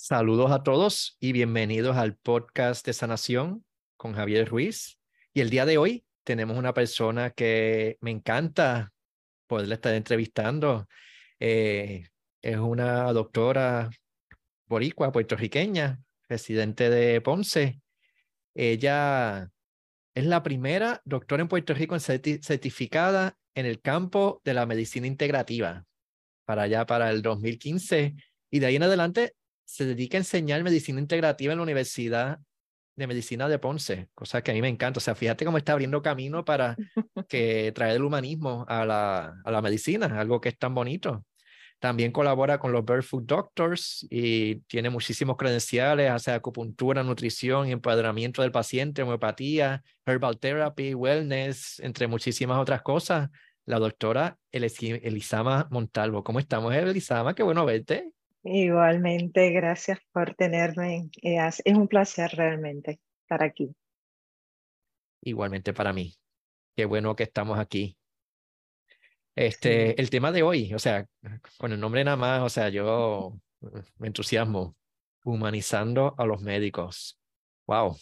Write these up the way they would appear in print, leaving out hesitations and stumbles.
Saludos a todos y bienvenidos al podcast de Sanación con Javier Ruiz. Y el día de hoy tenemos una persona que me encanta poderla estar entrevistando. Es una doctora boricua, puertorriqueña, residente de Ponce. Ella es la primera doctora en Puerto Rico en certificada en el campo de la medicina integrativa para el 2015. Y de ahí en adelante se dedica a enseñar medicina integrativa en la Universidad de Medicina de Ponce, cosa que a mí me encanta. O sea, fíjate cómo está abriendo camino para traer el humanismo a la medicina, algo que es tan bonito. También colabora con los Barefoot Doctors y tiene muchísimos credenciales, hace acupuntura, nutrición, empoderamiento del paciente, homeopatía, herbal therapy, wellness, entre muchísimas otras cosas. La doctora Elisama Montalvo. ¿Cómo estamos, Elisama? Qué bueno verte. Igualmente, gracias por tenerme. Es un placer realmente estar aquí. Igualmente para mí. Qué bueno que estamos aquí. Sí. El tema de hoy, o sea, con el nombre nada más, o sea, yo me entusiasmo. Humanizando a los médicos. Wow.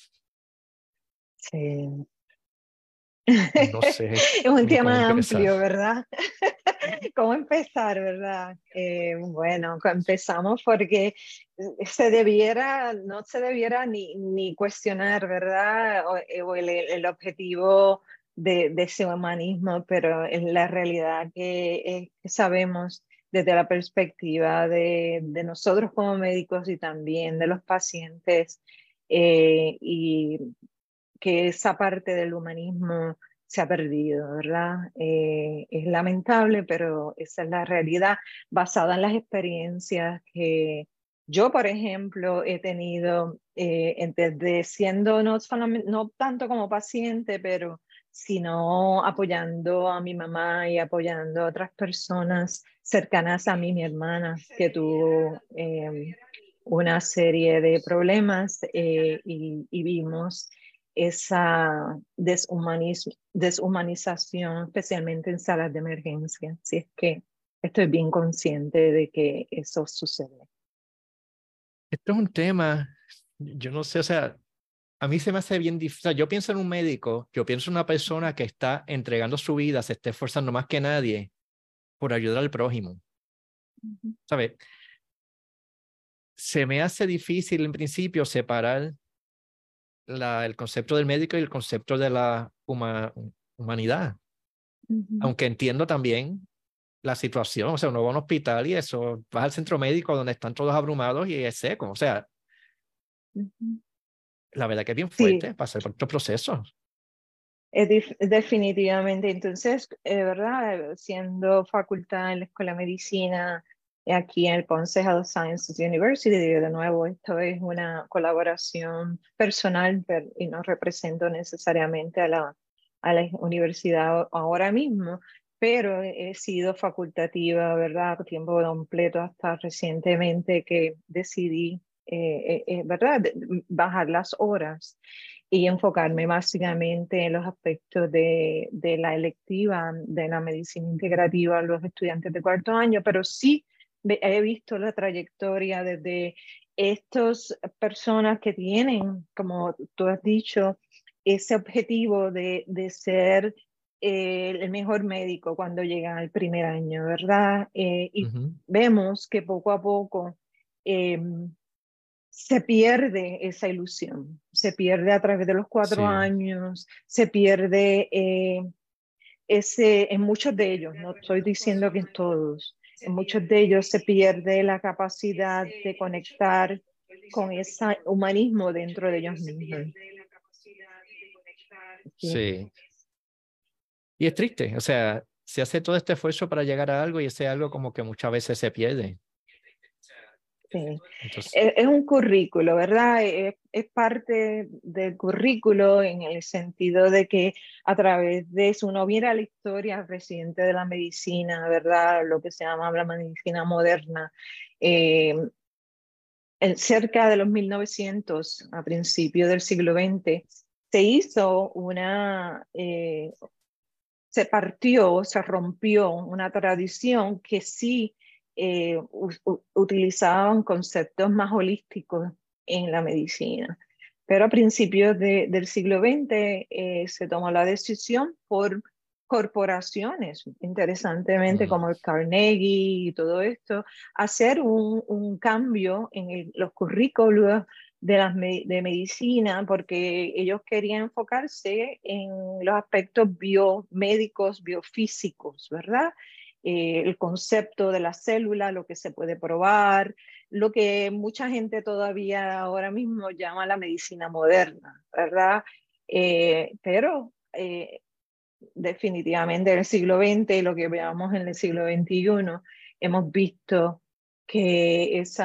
Sí. No sé Es un cómo tema empezar. amplio, ¿verdad? ¿Cómo empezar, verdad? Bueno, empezamos porque no se debiera ni cuestionar, ¿verdad? O el objetivo de ese humanismo, pero es la realidad que sabemos desde la perspectiva de nosotros como médicos y también de los pacientes, y que esa parte del humanismo se ha perdido, ¿verdad? Es lamentable, pero esa es la realidad basada en las experiencias que yo, por ejemplo, he tenido desde siendo no tanto como paciente, pero sino apoyando a mi mamá y apoyando a otras personas cercanas a mí, mi hermana, que tuvo una serie de problemas, y vimos esa deshumanización, especialmente en salas de emergencia. Así es que estoy bien consciente de que eso sucede. Esto es un tema, yo no sé, o sea, a mí se me hace bien difícil. O sea, yo pienso en un médico, yo pienso en una persona que está entregando su vida, se está esforzando más que nadie por ayudar al prójimo. ¿Sabes? Se me hace difícil en principio separar el concepto del médico y el concepto de la humanidad. Ujú. Aunque entiendo también la situación, o sea, uno va a un hospital y eso, vas al centro médico donde están todos abrumados y es seco, o sea, Ujú. la verdad que es bien Sí, fuerte pasar por estos procesos. definitivamente. Entonces, ¿verdad? Siendo facultad en la Escuela de Medicina, aquí en el Ponce Health Sciences University, de nuevo, esto es una colaboración personal, y no represento necesariamente a la universidad ahora mismo, pero he sido facultativa, ¿verdad? A tiempo completo hasta recientemente que decidí, ¿verdad? Bajar las horas y enfocarme básicamente en los aspectos de la electiva de la medicina integrativa a los estudiantes de cuarto año, pero sí he visto la trayectoria desde estas personas que tienen, como tú has dicho, ese objetivo de ser el mejor médico cuando llegan al primer año, ¿verdad? Y Ujú. vemos que poco a poco eh, se pierde esa ilusión, se pierde a través de los cuatro Sí, años, se pierde en muchos de ellos, no estoy diciendo que en todos, en muchos de ellos se pierde la capacidad de conectar con ese humanismo dentro de ellos mismos. Sí. sí. Y es triste, o sea, se hace todo este esfuerzo para llegar a algo y ese algo como que muchas veces se pierde. Sí. Entonces, Es un currículo, ¿verdad? Es parte del currículo en el sentido de que a través de eso uno viera la historia reciente de la medicina, ¿verdad? Lo que se llama la medicina moderna. Eh, Cerca de los 1900, a principios del siglo XX, se hizo se rompió una tradición que sí utilizaban conceptos más holísticos en la medicina. Pero a principios del siglo XX se tomó la decisión por corporaciones, interesantemente como el Carnegie y todo esto, hacer un cambio en los currículos de medicina, porque ellos querían enfocarse en los aspectos biomédicos, biofísicos, ¿verdad? El concepto de la célula, lo que se puede probar, lo que mucha gente todavía ahora mismo llama la medicina moderna, ¿verdad? Pero definitivamente en el siglo XX y lo que veamos en el siglo XXI, hemos visto que ese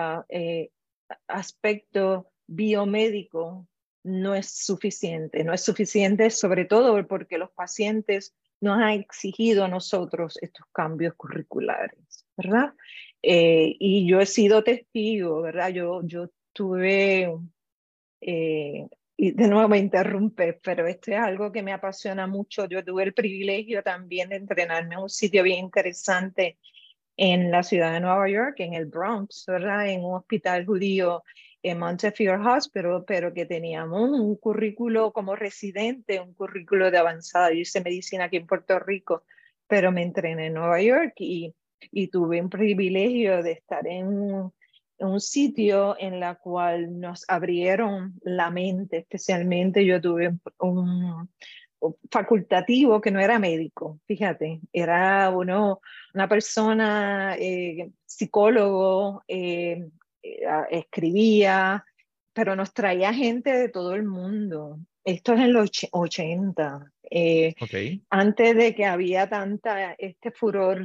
aspecto biomédico no es suficiente sobre todo porque los pacientes nos han exigido a nosotros estos cambios curriculares, ¿verdad? Y yo he sido testigo, ¿verdad? Yo tuve y de nuevo me interrumpe, pero esto es algo que me apasiona mucho. Yo tuve el privilegio también de entrenarme en un sitio bien interesante en la ciudad de Nueva York, en el Bronx, ¿verdad? En un hospital judío en Montefiore Hospital, pero que teníamos un currículo como residente, un currículo de avanzada. Yo hice medicina aquí en Puerto Rico, pero me entrené en Nueva York y tuve un privilegio de estar en un sitio en la cual nos abrieron la mente, especialmente yo tuve un facultativo que no era médico, fíjate, era una persona, psicólogo, escribía, pero nos traía gente de todo el mundo. Esto es en los 80, Ok. antes de que había tanta este furor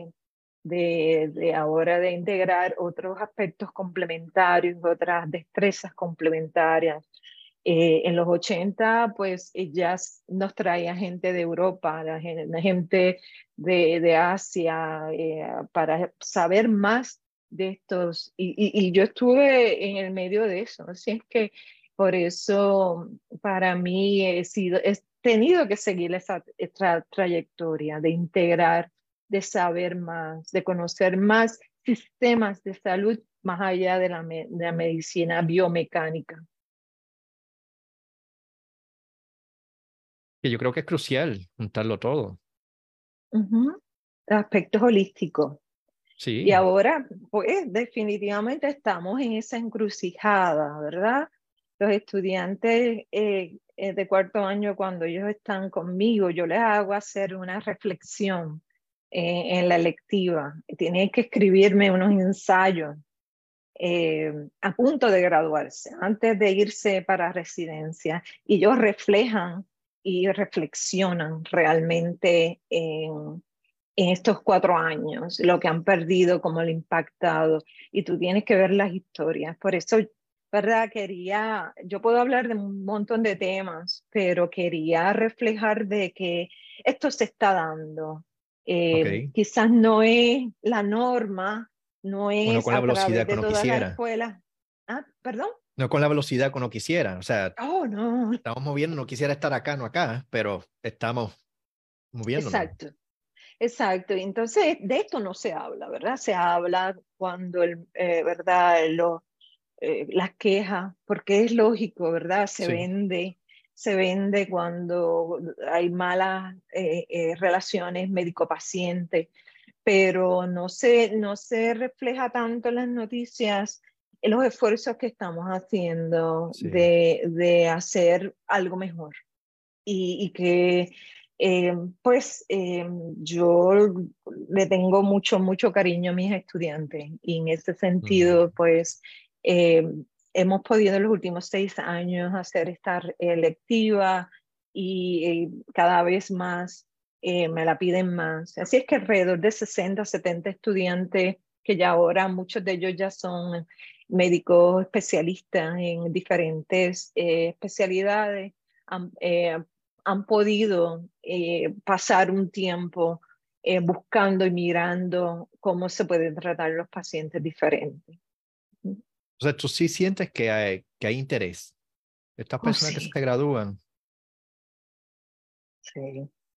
de ahora de integrar otros aspectos complementarios, otras destrezas complementarias. En los 80, pues ya nos traía gente de Europa, la gente de Asia, para saber más de estos. Y yo estuve en el medio de eso, así es que por eso para mí he tenido que seguir esta trayectoria de integrar, de saber más, de conocer más sistemas de salud más allá de de la medicina biomecánica. Que yo creo que es crucial juntarlo todo. Ujú. Aspectos holísticos. Y Sí, ahora, pues definitivamente estamos en esa encrucijada, ¿verdad? Los estudiantes de cuarto año, cuando ellos están conmigo, yo les hago hacer una reflexión en la electiva. Tienen que escribirme unos ensayos a punto de graduarse, antes de irse para residencia, y ellos reflejan y reflexionan realmente en estos 4 años, lo que han perdido, cómo le ha impactado, y tú tienes que ver las historias. Por eso, ¿verdad? Yo puedo hablar de un montón de temas, pero quería reflejar de que esto se está dando. ok. Quizás no es la norma, no O no es con la a velocidad través que de uno todas las quisiera. escuelas. Ah, perdón. No con la velocidad que uno quisiera. O sea, Oh, no. estamos moviendo, no quisiera estar acá, no acá, pero estamos moviéndonos. Exacto. Exacto, y entonces de esto no se habla, ¿verdad? Se habla cuando, ¿verdad? Las quejas, porque es lógico, ¿verdad? Sí. Se vende cuando hay malas relaciones médico-paciente, pero no se refleja tanto en las noticias en los esfuerzos que estamos haciendo Sí. de hacer algo mejor y que eh, pues yo le tengo mucho, mucho cariño a mis estudiantes y en ese Mm. sentido pues eh, hemos podido en los últimos 6 años hacer esta electiva y cada vez más me la piden más. Así es que alrededor de 60, 70 estudiantes que ya ahora muchos de ellos ya son médicos especialistas en diferentes especialidades han, han podido pasar un tiempo buscando y mirando cómo se pueden tratar los pacientes diferentes. O sea, tú sí sientes que hay interés. Estas Oh, personas que sí, se gradúan, sí.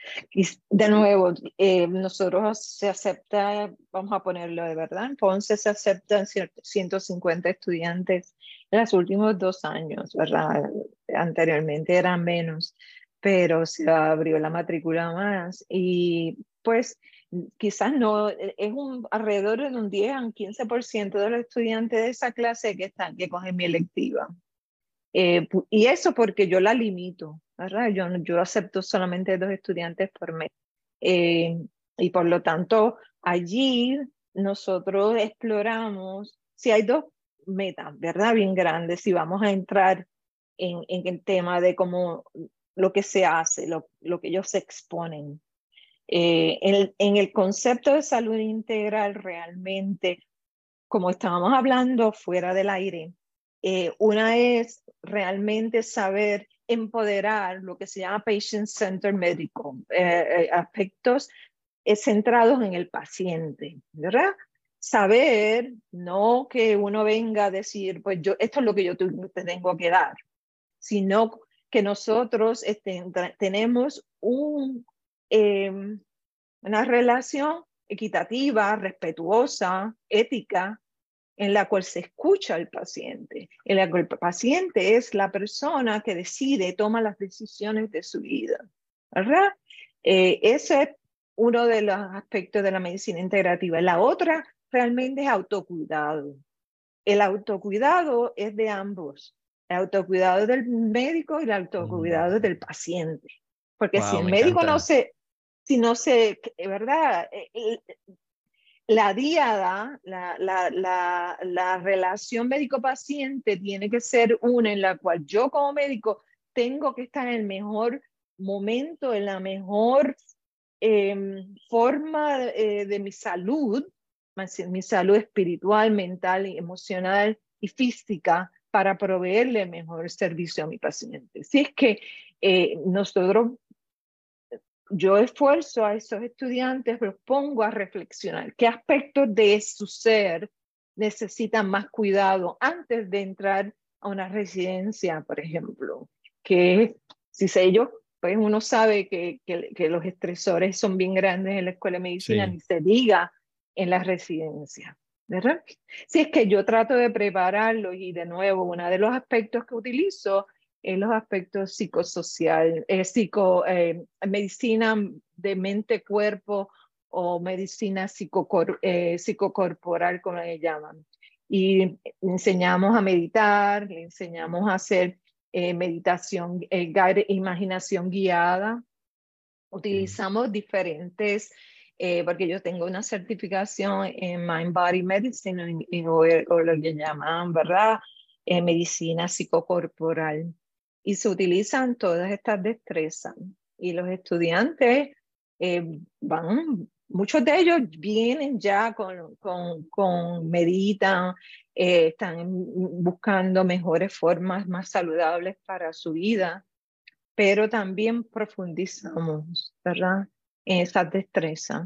Y de nuevo, nosotros se acepta, vamos a ponerlo de verdad, en Ponce se aceptan 150 estudiantes en los últimos 2 años, ¿verdad? Anteriormente eran menos, pero se abrió la matrícula más y pues quizás no, es alrededor de un 10 a un 15% de los estudiantes de esa clase que cogen mi electiva. Y eso porque yo la limito, ¿verdad? Yo acepto solamente 2 estudiantes por mes. Eh, y por lo tanto, allí nosotros exploramos si hay 2 metas, ¿verdad? Bien grandes, si vamos a entrar en el tema de cómo lo que se hace, lo que ellos se exponen. En el concepto de salud integral realmente, como estábamos hablando fuera del aire, una es realmente saber empoderar lo que se llama patient-centered medical, aspectos centrados en el paciente, ¿verdad? Saber, no que uno venga a decir, pues esto es lo que yo te tengo que dar, sino que nosotros tenemos una relación equitativa, respetuosa, ética, en la cual se escucha al paciente, en la cual el paciente es la persona que decide, toma las decisiones de su vida, ¿verdad? Ese es uno de los aspectos de la medicina integrativa. La otra realmente es autocuidado. El autocuidado es de ambos, el autocuidado del médico y el autocuidado del paciente, porque si Wow, el me médico encanta. si no se, ¿verdad? La díada, la relación médico-paciente tiene que ser una en la cual yo como médico tengo que estar en el mejor momento, en la mejor forma de mi salud espiritual, mental, emocional y física para proveerle mejor servicio a mi paciente. Si es que nosotros yo esfuerzo a esos estudiantes, los pongo a reflexionar qué aspectos de su ser necesitan más cuidado antes de entrar a una residencia, por ejemplo, que si sé yo, pues uno sabe que los estresores son bien grandes en la escuela de medicina, Sí. ni se diga en la residencia, ¿verdad? Si es que yo trato de prepararlos y de nuevo, uno de los aspectos que utilizo en los aspectos psicosocial, medicina de mente-cuerpo o medicina psicocorporal, como le llaman. Y enseñamos a meditar, le enseñamos a hacer meditación, imaginación guiada. Utilizamos diferentes, porque yo tengo una certificación en Mind Body Medicine o lo que llaman, ¿verdad? Medicina psicocorporal. Y se utilizan todas estas destrezas. Y los estudiantes muchos de ellos vienen ya meditan, están buscando mejores formas más saludables para su vida, pero también profundizamos, ¿verdad? En esas destrezas.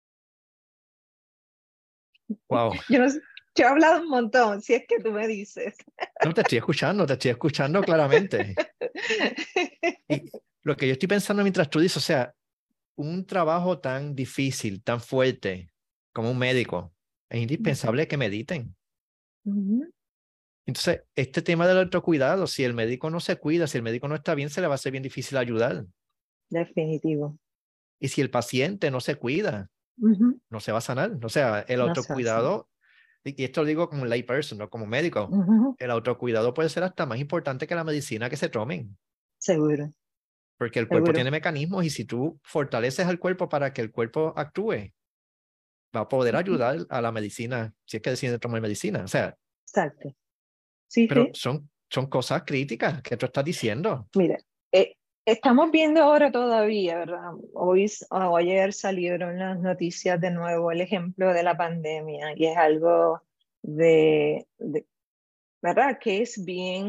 Wow. Yo, no sé, yo he hablado un montón, si es que tú me dices. No, te estoy escuchando claramente. Y lo que yo estoy pensando mientras tú dices, o sea, un trabajo tan difícil, tan fuerte como un médico, es indispensable que mediten. Ujú. Entonces, este tema del autocuidado, si el médico no se cuida, si el médico no está bien, se le va a ser bien difícil ayudar. Definitivo. Y si el paciente no se cuida, Ujú. no se va a sanar. O sea, el No se hace. autocuidado, y esto lo digo como layperson, no como médico, Ujú. el autocuidado puede ser hasta más importante que la medicina que se tomen, Seguro, porque el cuerpo seguro. tiene mecanismos y si tú fortaleces al cuerpo para que el cuerpo actúe, va a poder Ujú. ayudar a la medicina, si es que decide tomar medicina. O sea, Exacto. Sí, pero sí. son cosas críticas que tú estás diciendo. Mira, estamos viendo ahora todavía, ¿verdad? Hoy o ayer salieron las noticias de nuevo, el ejemplo de la pandemia, y es algo de ¿verdad? Que es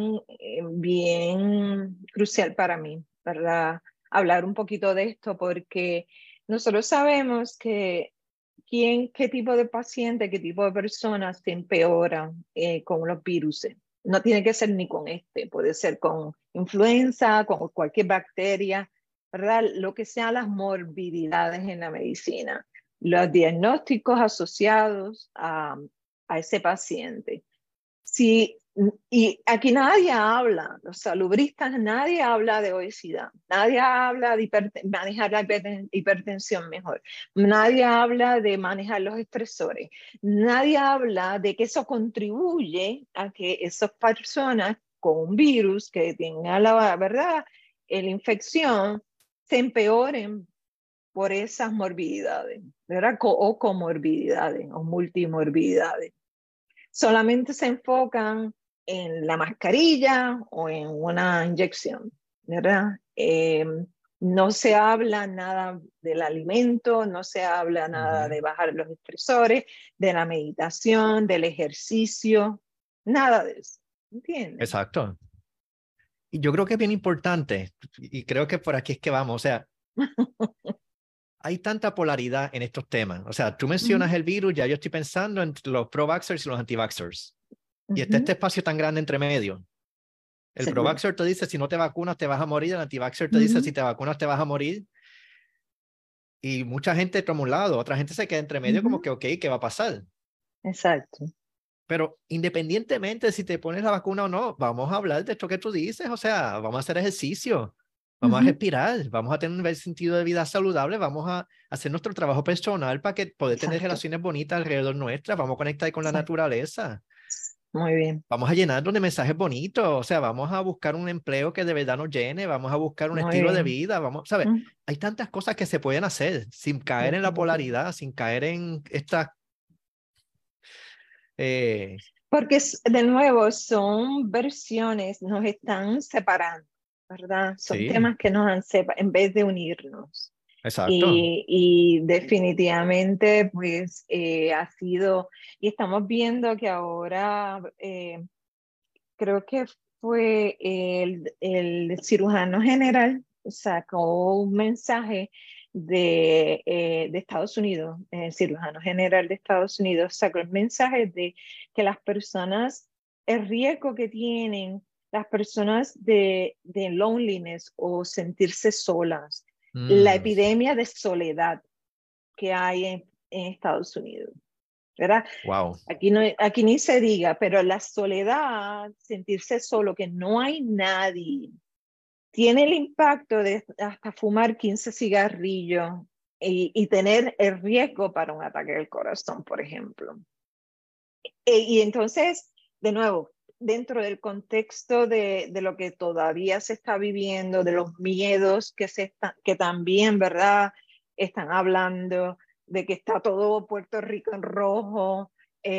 bien crucial para mí, ¿verdad? Hablar un poquito de esto porque nosotros sabemos que qué tipo de paciente, qué tipo de personas se empeora con los virus. No tiene que ser ni con este, puede ser con influenza, con cualquier bacteria. ¿verdad? Lo que sean las morbididades en la medicina, los diagnósticos asociados a ese paciente. Sí, y aquí nadie habla, los salubristas, nadie habla de obesidad, nadie habla de manejar la hipertensión mejor, nadie habla de manejar los estresores, nadie habla de que eso contribuye a que esas personas con un virus que tengan la verdad, la infección, se empeoren por esas morbididades, ¿verdad? O comorbididades o multimorbididades. Solamente se enfocan en la mascarilla o en una inyección, ¿verdad? No se habla nada del alimento, no se habla nada de bajar los estresores, de la meditación, del ejercicio, nada de eso, ¿entiendes? Exacto. Y yo creo que es bien importante, y creo que por aquí es que vamos, o sea, hay tanta polaridad en estos temas. O sea, tú mencionas el virus, ya yo estoy pensando en los pro-vaxxers y los anti-vaxxers. Y está este espacio tan grande entre medio. El pro-vaxxer te dice, si no te vacunas te vas a morir. El anti-vaxxer te dice, si te vacunas te vas a morir. Y mucha gente toma un lado, otra gente se queda entre medio como que, ok, ¿qué va a pasar? Exacto. Pero independientemente de si te pones la vacuna o no, vamos a hablar de esto que tú dices. O sea, vamos a hacer ejercicio. Vamos a respirar, vamos a tener un sentido de vida saludable, vamos a hacer nuestro trabajo personal para que poder tener relaciones bonitas alrededor nuestra, vamos a conectar con la naturaleza. Muy bien. Vamos a llenarnos de mensajes bonitos, o sea, vamos a buscar un empleo que de verdad nos llene, vamos a buscar un estilo de vida, vamos, ¿sabes? Hay tantas cosas que se pueden hacer sin caer en la polaridad, sin caer en estas... Porque de nuevo son versiones, nos están separando, ¿verdad? Son temas que nos han separado en vez de unirnos. Exacto. Y definitivamente pues ha sido, y estamos viendo que ahora creo que fue el cirujano general sacó un mensaje de Estados Unidos, el cirujano general de Estados Unidos sacó el mensaje de que las personas, el riesgo que tienen las personas de loneliness o sentirse solas, la epidemia de soledad que hay en Estados Unidos, ¿verdad? Wow. Aquí ni se diga, pero la soledad, sentirse solo, que no hay nadie, tiene el impacto de hasta fumar 15 cigarrillos y tener el riesgo para un ataque del corazón, por ejemplo. Y entonces, de nuevo, dentro del contexto de lo que todavía se está viviendo, de los miedos que también, ¿verdad? Están hablando de que está todo Puerto Rico en rojo.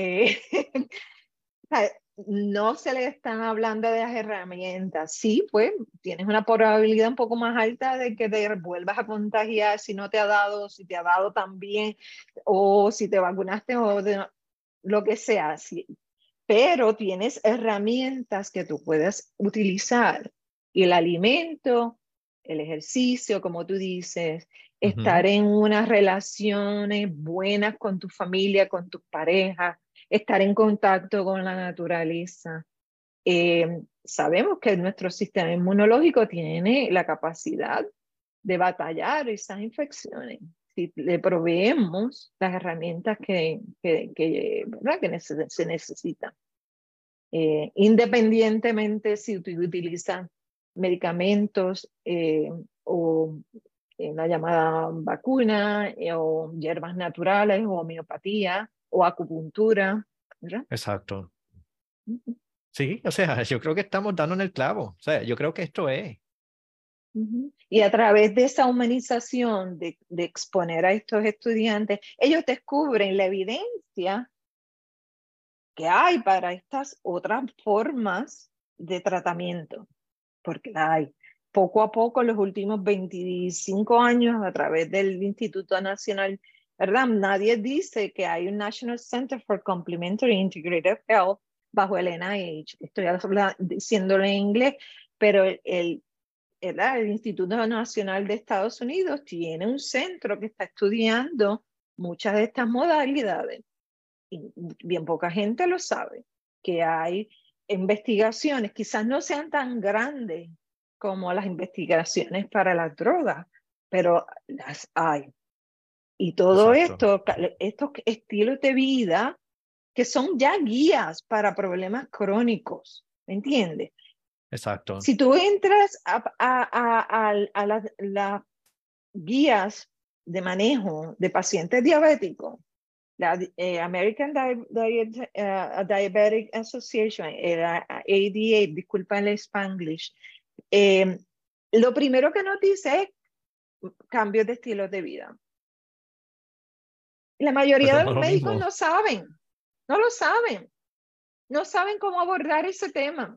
No se le están hablando de las herramientas. Sí, pues tienes una probabilidad un poco más alta de que te vuelvas a contagiar si no te ha dado, si te ha dado también, o si te vacunaste o lo que sea. Sí. Pero tienes herramientas que tú puedes utilizar. Y el alimento, el ejercicio, como tú dices, estar en unas relaciones buenas con tu familia, con tus parejas, estar en contacto con la naturaleza. Sabemos que nuestro sistema inmunológico tiene la capacidad de batallar esas infecciones. Si le proveemos las herramientas ¿verdad? Que se necesitan. Independientemente si utilizan medicamentos o la llamada vacuna o hierbas naturales o homeopatía o acupuntura, ¿verdad? Exacto. Sí, o sea, yo creo que estamos dando en el clavo. O sea, yo creo que esto es. Y a través de esa humanización, de exponer a estos estudiantes, ellos descubren la evidencia que hay para estas otras formas de tratamiento, porque la hay. Poco a poco, en los últimos 25 años, a través del Instituto Nacional, ¿verdad? Nadie dice que hay un National Center for Complementary Integrative Health bajo el NIH. Estoy diciéndolo en inglés, pero el Instituto Nacional de Estados Unidos tiene un centro que está estudiando muchas de estas modalidades. Y bien poca gente lo sabe, que hay investigaciones, quizás no sean tan grandes, como las investigaciones para las drogas, pero las hay. Y todo Exacto. estos estilos de vida que son ya guías para problemas crónicos, ¿me entiendes? Exacto. Si tú entras a las guías de manejo de pacientes diabéticos, la American Diabetic Association, la ADA, disculpa el Spanglish, lo primero que nos dice es cambios de estilo de vida. La mayoría Pero de no es los lo médicos mismo. no saben, no lo saben, no saben cómo abordar ese tema.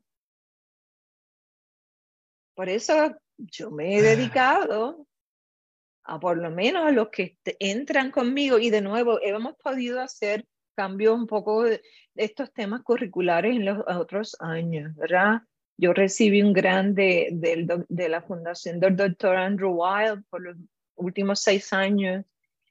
Por eso yo me he dedicado a por lo menos a los que entran conmigo y de nuevo hemos podido hacer cambios un poco de estos temas curriculares en los otros años, ¿verdad? Yo recibí un grant de la fundación del doctor Andrew Weil por los últimos 6 años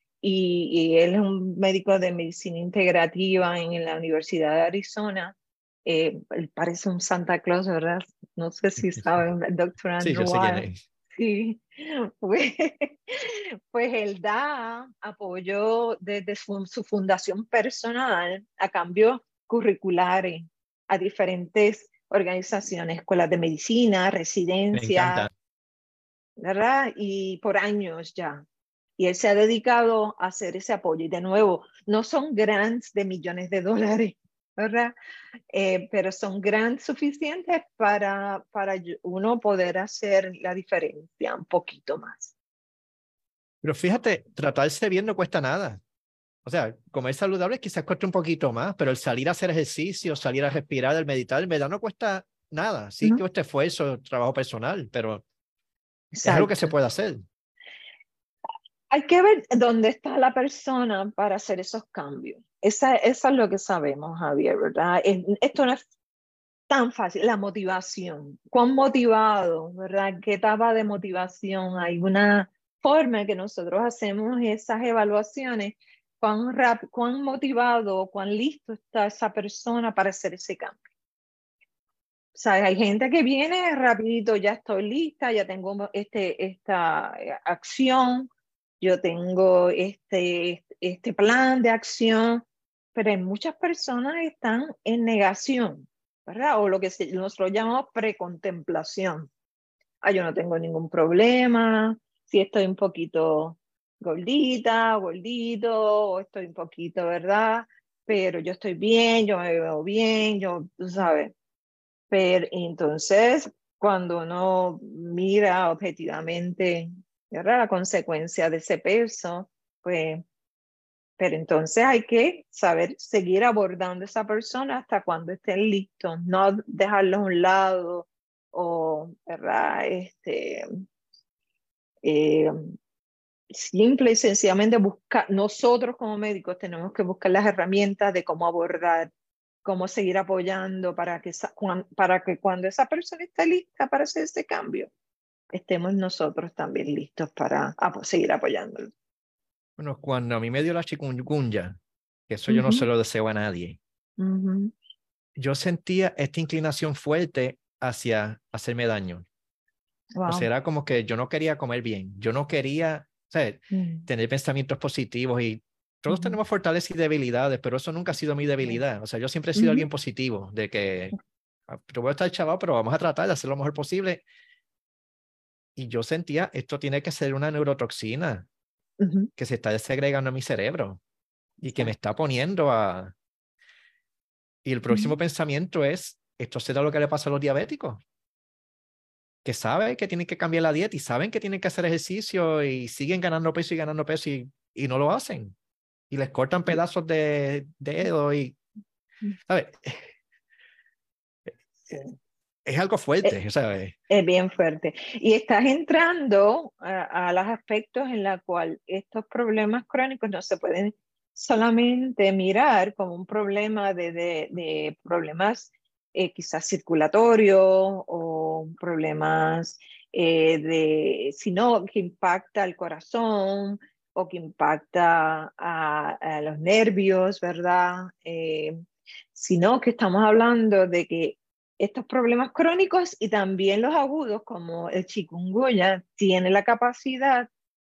y él es un médico de medicina integrativa en la Universidad de Arizona. Él parece un Santa Claus, ¿verdad? No sé si saben, el doctor Sí, Andrew yo sé quién Weil. es. Sí, pues, pues él da apoyo desde su fundación personal a cambios curriculares a diferentes organizaciones, escuelas de medicina, Me encanta. residencias, ¿verdad? Y por años ya. Y él se ha dedicado a hacer ese apoyo. Y de nuevo, no son grants de millones de dólares, ¿verdad? Pero son grants suficientes para uno poder hacer la diferencia un poquito más. Pero fíjate, tratarse bien no cuesta nada. O sea, comer saludable quizás cueste un poquito más, pero el salir a hacer ejercicio, salir a respirar, el meditar, en verdad no cuesta nada. Sí que ¿No? cuesta esfuerzo, trabajo personal, pero es algo que se Exacto. puede hacer. Hay que ver dónde está la persona para hacer esos cambios. Esa es lo que sabemos, Javier, ¿verdad? Esto no es tan fácil. La motivación. ¿Cuán motivado, verdad? ¿Qué etapa de motivación? Hay una forma que nosotros hacemos esas evaluaciones. ¿Cuán motivado, cuán listo está esa persona para hacer ese cambio? O sea, hay gente que viene rapidito, ya estoy lista, ya tengo esta acción, yo tengo este plan de acción, pero hay muchas personas que están en negación, ¿verdad? O lo que nosotros llamamos precontemplación. Ah, yo no tengo ningún problema, si estoy un poquito gordita, gordito, o estoy un poquito, ¿verdad? Pero yo estoy bien, yo me veo bien, yo, tú sabes. Pero entonces, cuando uno mira objetivamente, ¿verdad? La consecuencia de ese peso, pues, pero entonces hay que saber seguir abordando a esa persona hasta cuando estén listos, no dejarlos a un lado o, ¿verdad? Eh, simple y sencillamente buscar, nosotros como médicos tenemos que buscar las herramientas de cómo abordar, cómo seguir apoyando para que cuando esa persona esté lista para hacer ese cambio, estemos nosotros también listos para seguir apoyándolo. Bueno, cuando a mí me dio la chikungunya, que eso yo no se Ujú, lo deseo a nadie, ujú. yo sentía esta inclinación fuerte hacia hacerme daño. O sea, Wow. era como que yo no quería comer bien, yo no quería, o sea, Mm, tener pensamientos positivos y todos ujú, tenemos fortalezas y debilidades, pero eso nunca ha sido mi sí. debilidad. O sea, yo siempre he sido alguien Ujú, positivo, de que yo voy a estar chaval, pero vamos a tratar de hacer lo mejor posible. Y yo sentía, esto tiene que ser una neurotoxina ujú. que se está desagregando en mi cerebro y que me Exacto. está poniendo a... Y el próximo Ujú. pensamiento es, esto será lo que le pasa a los diabéticos, que saben que tienen que cambiar la dieta y saben que tienen que hacer ejercicio y siguen ganando peso y no lo hacen. Y les cortan pedazos de dedo y, ¿sabes? Sí. Es algo Eh, fuerte, ¿sabes? Es bien fuerte. Y estás entrando a los aspectos en la cual estos problemas crónicos no se pueden solamente mirar como un problema de problemas quizás circulatorios o problemas sino que impacta al corazón o que impacta a los nervios, ¿verdad? Sino que estamos hablando de que estos problemas crónicos y también los agudos, como el chikungunya, tiene la capacidad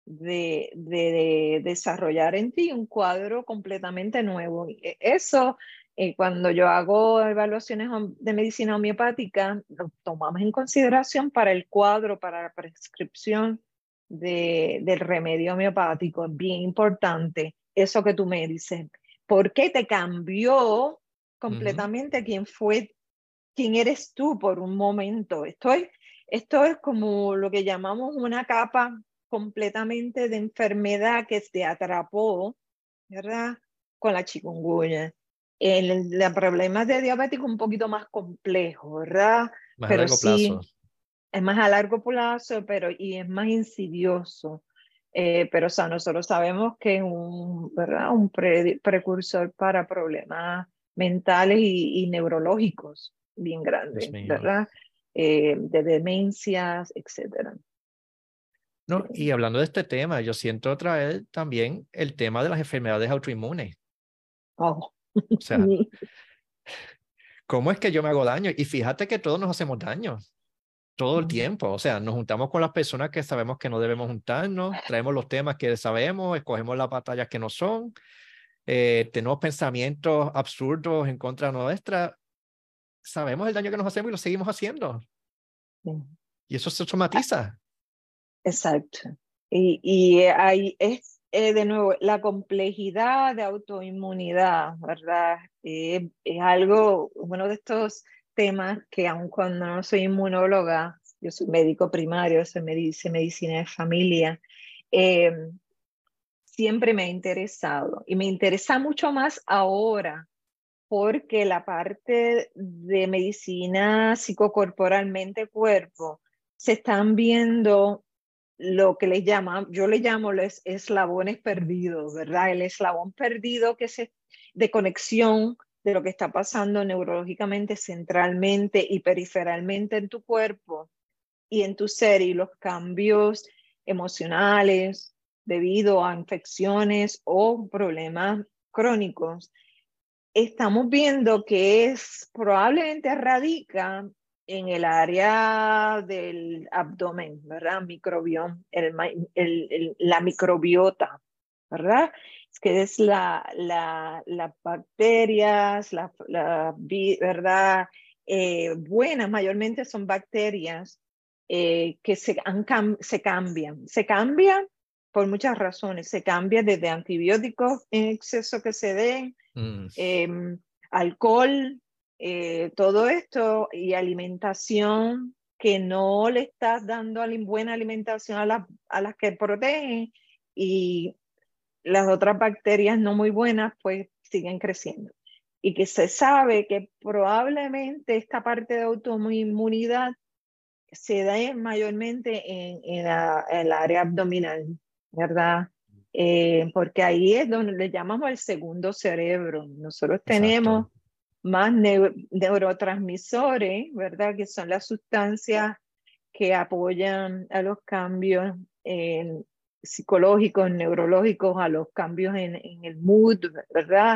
de desarrollar en ti un cuadro completamente nuevo. Eso, cuando yo hago evaluaciones de medicina homeopática, lo tomamos en consideración para el cuadro, para la prescripción del remedio homeopático. Es bien importante eso que tú me dices. ¿Por qué te cambió completamente quién eres tú por un momento? Esto es como lo que llamamos una capa completamente de enfermedad que te atrapó, ¿verdad? Con la chikungunya. El problema de diabético es un poquito más complejo, ¿verdad? Más a Pero largo plazo. sí, es más a largo plazo, y es más insidioso. Pero o sea, nosotros sabemos que es ¿verdad? Un precursor para problemas mentales y neurológicos bien Dios grandes, mío. ¿verdad? De demencias, etcétera. No, y hablando de este tema, yo siento traer también el tema de las enfermedades autoinmunes. Oh. O sea, ¿cómo es que yo me hago daño? Y fíjate que todos nos hacemos daño todo el tiempo. O sea, nos juntamos con las personas que sabemos que no debemos juntarnos, traemos los temas que sabemos, escogemos las batallas que no son, tenemos pensamientos absurdos en contra nuestra. Sabemos el daño que nos hacemos y lo seguimos haciendo. Y eso se somatiza. Exacto. Y ahí es, de nuevo, la complejidad de autoinmunidad, ¿verdad? Es algo, uno de estos temas que aun cuando no soy inmunóloga, yo soy médico primario, se me dice medicina de familia, eh, siempre me ha interesado y me interesa mucho más ahora porque la parte de medicina psicocorporalmente cuerpo se están viendo lo que les llaman, yo le llamo los eslabones perdidos, ¿verdad? El eslabón perdido de conexión de lo que está pasando neurológicamente, centralmente y periferalmente en tu cuerpo y en tu ser y los cambios emocionales debido a infecciones o problemas crónicos. Estamos viendo que probablemente radica en el área del abdomen, ¿verdad? Microbioma, la microbiota, ¿verdad? Es que es las bacterias, ¿verdad? Buenas, mayormente son bacterias que se cambian. Se cambian por muchas razones. Se cambia desde antibióticos en exceso que se den, eh, alcohol, todo esto y alimentación que no le estás dando buena alimentación a las que protegen y las otras bacterias no muy buenas pues siguen creciendo. Y que se sabe que probablemente esta parte de autoinmunidad se da mayormente en el área abdominal, ¿verdad? Porque ahí es donde le llamamos el segundo cerebro. Nosotros tenemos Exacto. más neurotransmisores, ¿verdad? Que son las sustancias que apoyan a los cambios psicológicos, neurológicos, a los cambios en el mood, ¿verdad?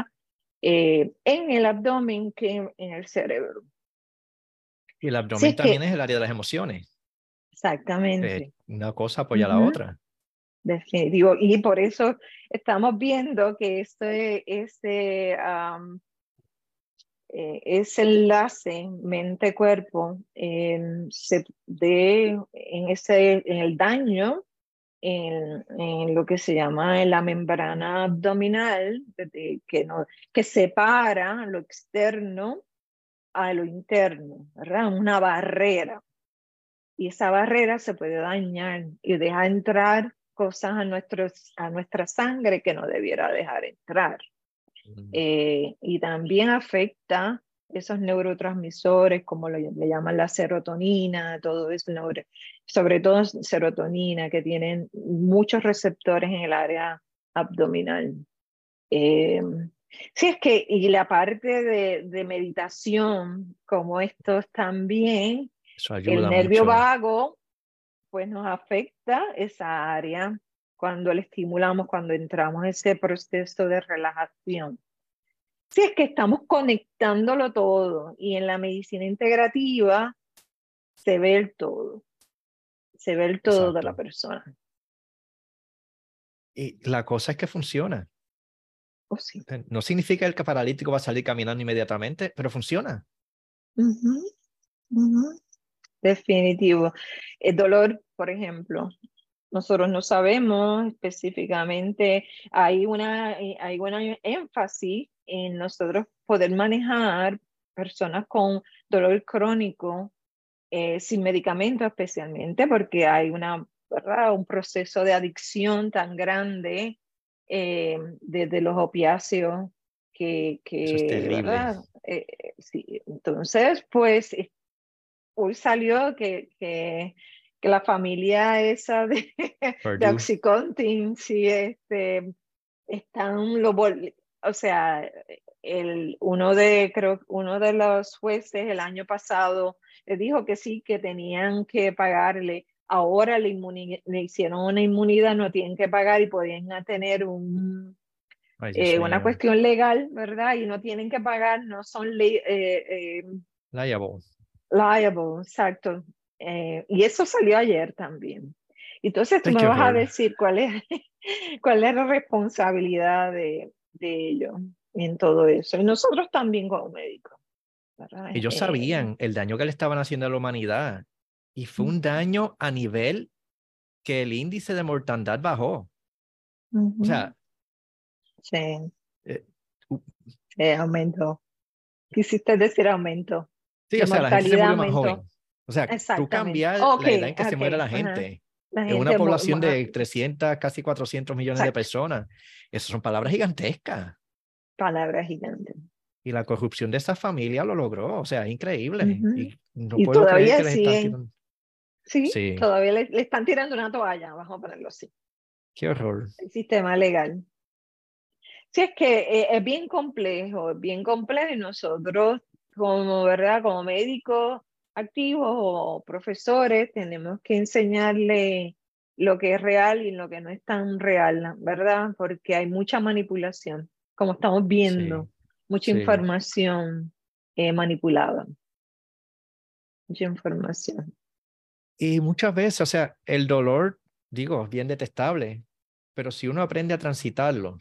En el abdomen que en el cerebro. Y el Sí, abdomen es también que es el área de las emociones. exactamente. Una cosa apoya a la Uh-huh. otra. Definitivo. Y por eso estamos viendo que ese enlace mente-cuerpo en el daño en lo que se llama la membrana abdominal, que separa lo externo a lo interno, ¿verdad? Una barrera. Y esa barrera se puede dañar y deja entrar cosas a nuestra sangre que no debiera dejar entrar. Y también afecta esos neurotransmisores, como le llaman la serotonina, todo eso, sobre todo serotonina, que tienen muchos receptores en el área abdominal. Sí, es que, y la parte de meditación, como estos también, Eso el ayuda nervio mucho. vago, pues nos afecta esa área cuando le estimulamos, cuando entramos en ese proceso de relajación. Sí, es que estamos conectándolo todo y en la medicina integrativa se ve el todo, se ve el todo de la Exacto. persona. Y la cosa es que funciona. Oh, sí. No significa que el paralítico va a salir caminando inmediatamente, pero funciona. Ujú, ujú. Definitivo. El dolor, por ejemplo, nosotros no sabemos específicamente, hay una énfasis en nosotros poder manejar personas con dolor crónico sin medicamento especialmente, porque hay ¿verdad? Un proceso de adicción tan grande desde los opiáceos Eso es terrible. ¿verdad? Sí. Entonces, pues hoy salió que la familia esa de Purdue. Oxycontin, sí, están, o sea, uno de los jueces el año pasado le dijo que sí, que tenían que pagarle. Ahora le hicieron una inmunidad, no tienen que pagar y podían tener Ay, Dios una mío. cuestión legal, ¿verdad? Y no tienen que pagar, no son Liable. liable, exacto. Y eso salió ayer también. Entonces tú Ay, me qué vas a horror. decir cuál es la responsabilidad de ellos en todo eso. Y nosotros también como médicos, ¿verdad? Ellos sabían el daño que le estaban haciendo a la humanidad. Y fue un daño a nivel que el índice de mortandad bajó. O Ujú. sea, Sí, eh, u- sí, aumentó. Quisiste decir aumento. sí, De o sea, la gente se mortalidad murió más aumentó. joven. O sea, tú Exactamente. cambiar Ok, la edad en que se ok. muere la Ajá. gente La en una gente, población de 300, casi 400 millones de exacto. personas, esas son palabras gigantescas. Palabra gigante. Y la corrupción de esa familia lo logró. O sea, es increíble. Ujú. Y no Y puedo creer todavía que les están siguen. tirando. Sí, Sí, todavía le están tirando una toalla, vamos a ponerlo así, qué horror. el sistema legal. Sí, es que es bien complejo y nosotros como, ¿verdad? Como médicos activos o profesores tenemos que enseñarle lo que es real y lo que no es tan real, ¿verdad? Porque hay mucha manipulación, como estamos Sí, viendo, mucha sí. información manipulada, mucha información. Y muchas veces, o sea, el dolor, digo, es bien detestable, pero si uno aprende a transitarlo,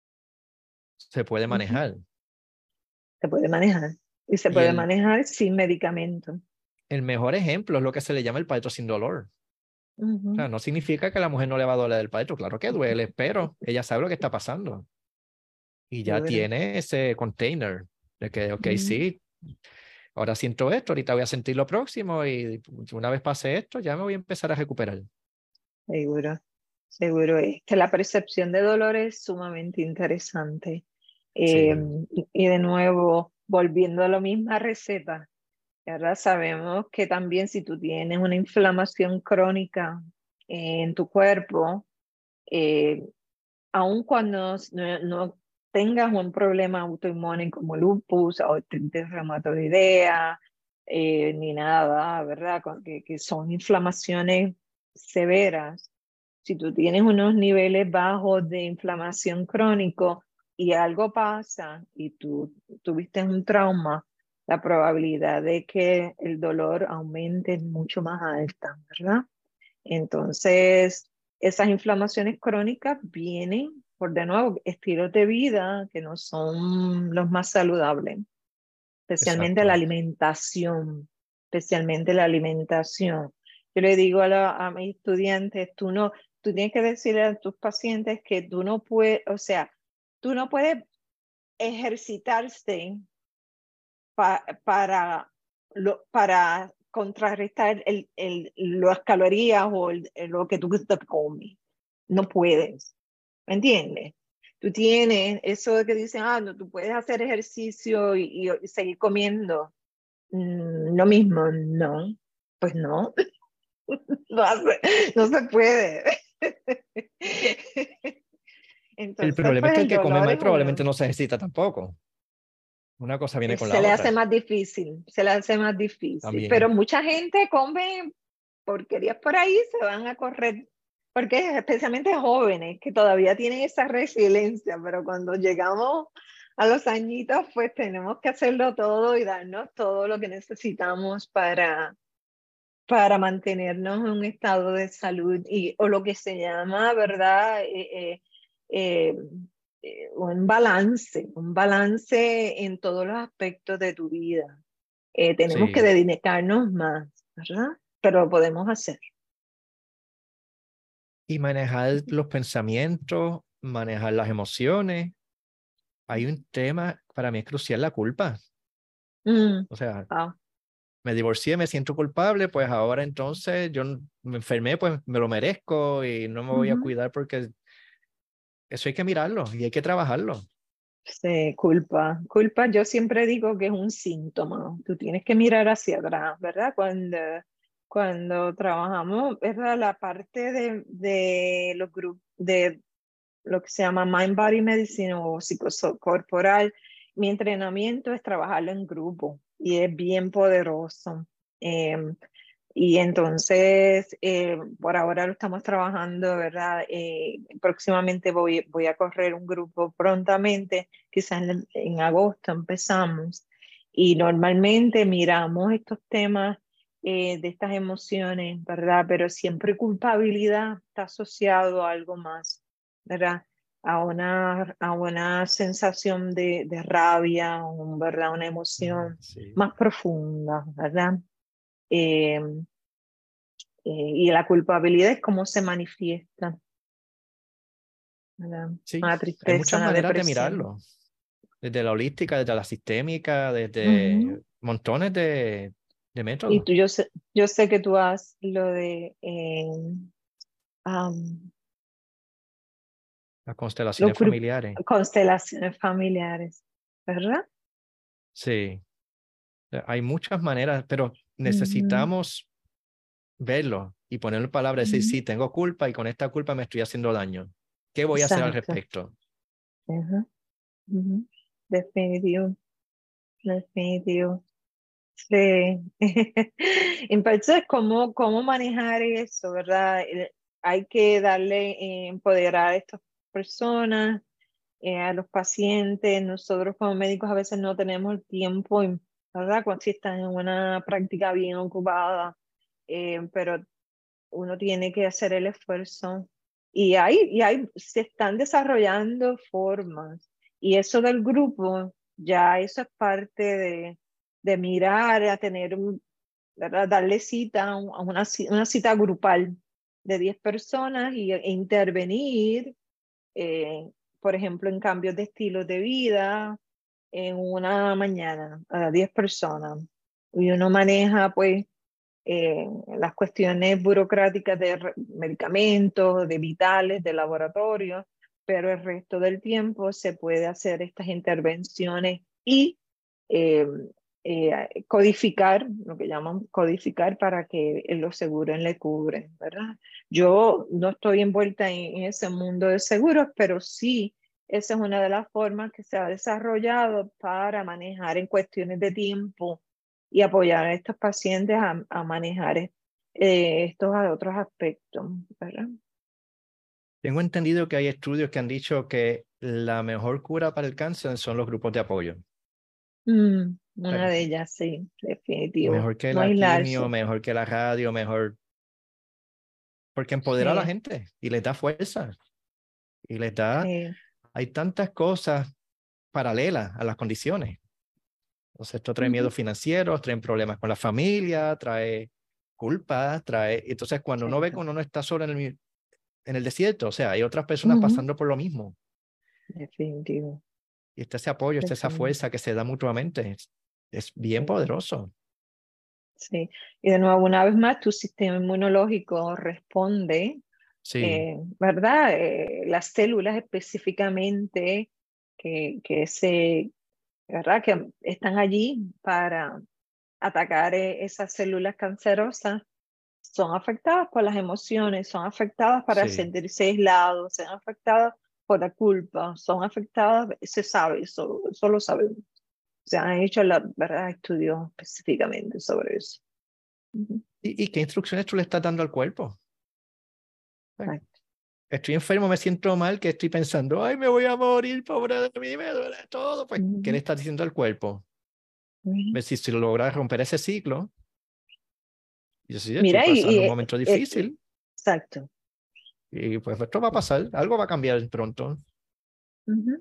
se puede Ujú. manejar. Se puede manejar y se Y puede manejar sin medicamento. el mejor ejemplo es lo que se le llama el parto sin dolor. O Ujú. sea, no significa que a la mujer no le va a doler el parto, claro que duele, pero ella sabe lo que está pasando y ya Seguro. tiene ese container de que, ok, Ujú. sí, ahora siento esto, ahorita voy a sentir lo próximo y una vez pase esto, ya me voy a empezar a recuperar. Seguro, seguro. Es que la percepción de dolor es sumamente interesante. Eh, Sí, y de nuevo, volviendo a la misma receta, que ahora sabemos que también si tú tienes una inflamación crónica en tu cuerpo, eh, aun cuando no tengas un problema autoinmune como lupus o artritis reumatoidea, ni nada, ¿verdad? Que son inflamaciones severas. Si tú tienes unos niveles bajos de inflamación crónico y algo pasa y tú tuviste un trauma, la probabilidad de que el dolor aumente es mucho más alta, ¿verdad? Entonces, esas inflamaciones crónicas vienen por, de nuevo, estilos de vida que no son los más saludables, especialmente la exacto. alimentación, especialmente la alimentación. Yo le digo a mis estudiantes, tú tienes que decirle a tus pacientes que tú no puedes, o sea, tú no puedes ejercitarse para contrarrestar las calorías o lo que tú te comes. No puedes, ¿me entiendes? Tú tienes eso de que dicen, no, tú puedes hacer ejercicio y seguir comiendo. Lo mismo, no, pues no, no se puede. El Entonces, problema es pues que el el que come dolor mal es probablemente uno. no se ejercita tampoco. Una cosa viene con Se la le hace otra más difícil, se le hace más difícil. Pero también. mucha gente come porquerías por ahí, se van a correr, porque especialmente jóvenes que todavía tienen esa resiliencia, pero cuando llegamos a los añitos, pues tenemos que hacerlo todo y darnos todo lo que necesitamos para mantenernos en un estado de salud o lo que se llama, ¿verdad? Eh, un balance en todos los aspectos de tu vida. Tenemos que Sí. dedicarnos más, ¿verdad? Pero lo podemos hacer. Y manejar los pensamientos, manejar las emociones. Hay un tema, para mí es crucial, la culpa. Mm, O sea, wow. me divorcié, me siento culpable, pues ahora entonces me enfermé, pues me lo merezco y no me voy a Ujú. cuidar porque eso hay que mirarlo y hay que trabajarlo. Sí, culpa, yo siempre digo que es un síntoma. Tú tienes que mirar hacia atrás, ¿verdad? Cuando trabajamos, ¿verdad? La parte de los grupos, de lo que se llama Mind Body Medicine o psicocorporal, mi entrenamiento es trabajarlo en grupo y es bien poderoso. Eh, y entonces, por ahora lo estamos trabajando, ¿verdad? Próximamente voy a correr un grupo prontamente, quizás en agosto empezamos. Y normalmente miramos estos temas de estas emociones, ¿verdad? Pero siempre culpabilidad está asociado a algo más, ¿verdad? A una sensación de rabia, ¿verdad? Una emoción Sí. más profunda, ¿verdad? Eh, y la culpabilidad es cómo se manifiesta, ¿verdad? Sí, Una hay tristeza, muchas una maneras de depresión. mirarlo, desde la holística, desde la sistémica, desde Ujú. montones de Y métodos. tú, yo sé que tú haces lo de um, Las los constelaciones grupos, familiares. constelaciones familiares, ¿verdad? Sí, hay muchas maneras, pero Ujú, necesitamos verlo y ponerlo en palabras, decir, ujú. sí, tengo culpa y con esta culpa me estoy haciendo daño. ¿Qué voy a hacer al Exacto. respecto? Ujú, ujú. Definitivo, definitivo. Sí. Entonces, ¿cómo manejar eso, verdad? Hay que darle, empoderar a estas personas, a los pacientes. Nosotros como médicos a veces no tenemos el tiempo, ¿verdad? Cuando si están en una práctica bien ocupada, pero uno tiene que hacer el esfuerzo. Se están desarrollando formas. Y eso del grupo, ya eso es parte de mirar, a tener ¿verdad? Darle cita a una cita grupal de 10 personas e intervenir, por ejemplo, en cambios de estilo de vida en una mañana a 10 personas. Y uno maneja, pues, las cuestiones burocráticas de medicamentos, de vitales, de laboratorio, pero el resto del tiempo se puede hacer estas intervenciones y eh, codificar, lo que llaman codificar para que los seguros le cubren, ¿verdad? Yo no estoy envuelta en ese mundo de seguros, pero sí, esa es una de las formas que se ha desarrollado para manejar en cuestiones de tiempo y apoyar a estos pacientes a manejar estos otros aspectos, ¿verdad? Tengo entendido que hay estudios que han dicho que la mejor cura para el cáncer son los grupos de apoyo. Una de ellas, sí, definitivo. Mejor que No la quimio, aislarse. mejor que la radio, mejor, porque empodera a la Sí, gente y les da fuerza y les da, sí. hay tantas cosas paralelas a las condiciones. Entonces esto trae Ujú, miedos financieros, trae problemas con la familia, trae culpa, entonces cuando uno ve que exacto. uno no está solo en el desierto, o sea, hay otras personas Ujú, pasando por lo mismo definitivo, y está ese apoyo, está esa definitivo. fuerza que se da mutuamente. Es bien Sí, poderoso. sí. Y de nuevo, una vez más, tu sistema inmunológico responde, Sí, ¿verdad? Las células específicamente que ¿verdad? Que están allí para atacar esas células cancerosas, son afectadas por las emociones, son afectadas para sí. sentirse aislados, son afectadas por la culpa, son afectadas, se sabe, eso lo sabemos. Se han hecho, ¿verdad? Estudios específicamente sobre eso. Ujú. ¿Y qué instrucciones tú le estás dando al cuerpo? Pues, Exacto. estoy enfermo, me siento mal, que estoy pensando, ay, me voy a morir, pobre de mí, me duele todo. Pues, ¿qué le estás diciendo al cuerpo? Ver si logras romper ese ciclo. Y yo sí, estoy Mira, pasando un momento eh, difícil exacto. y pues esto va a pasar, algo va a cambiar pronto. Ujú.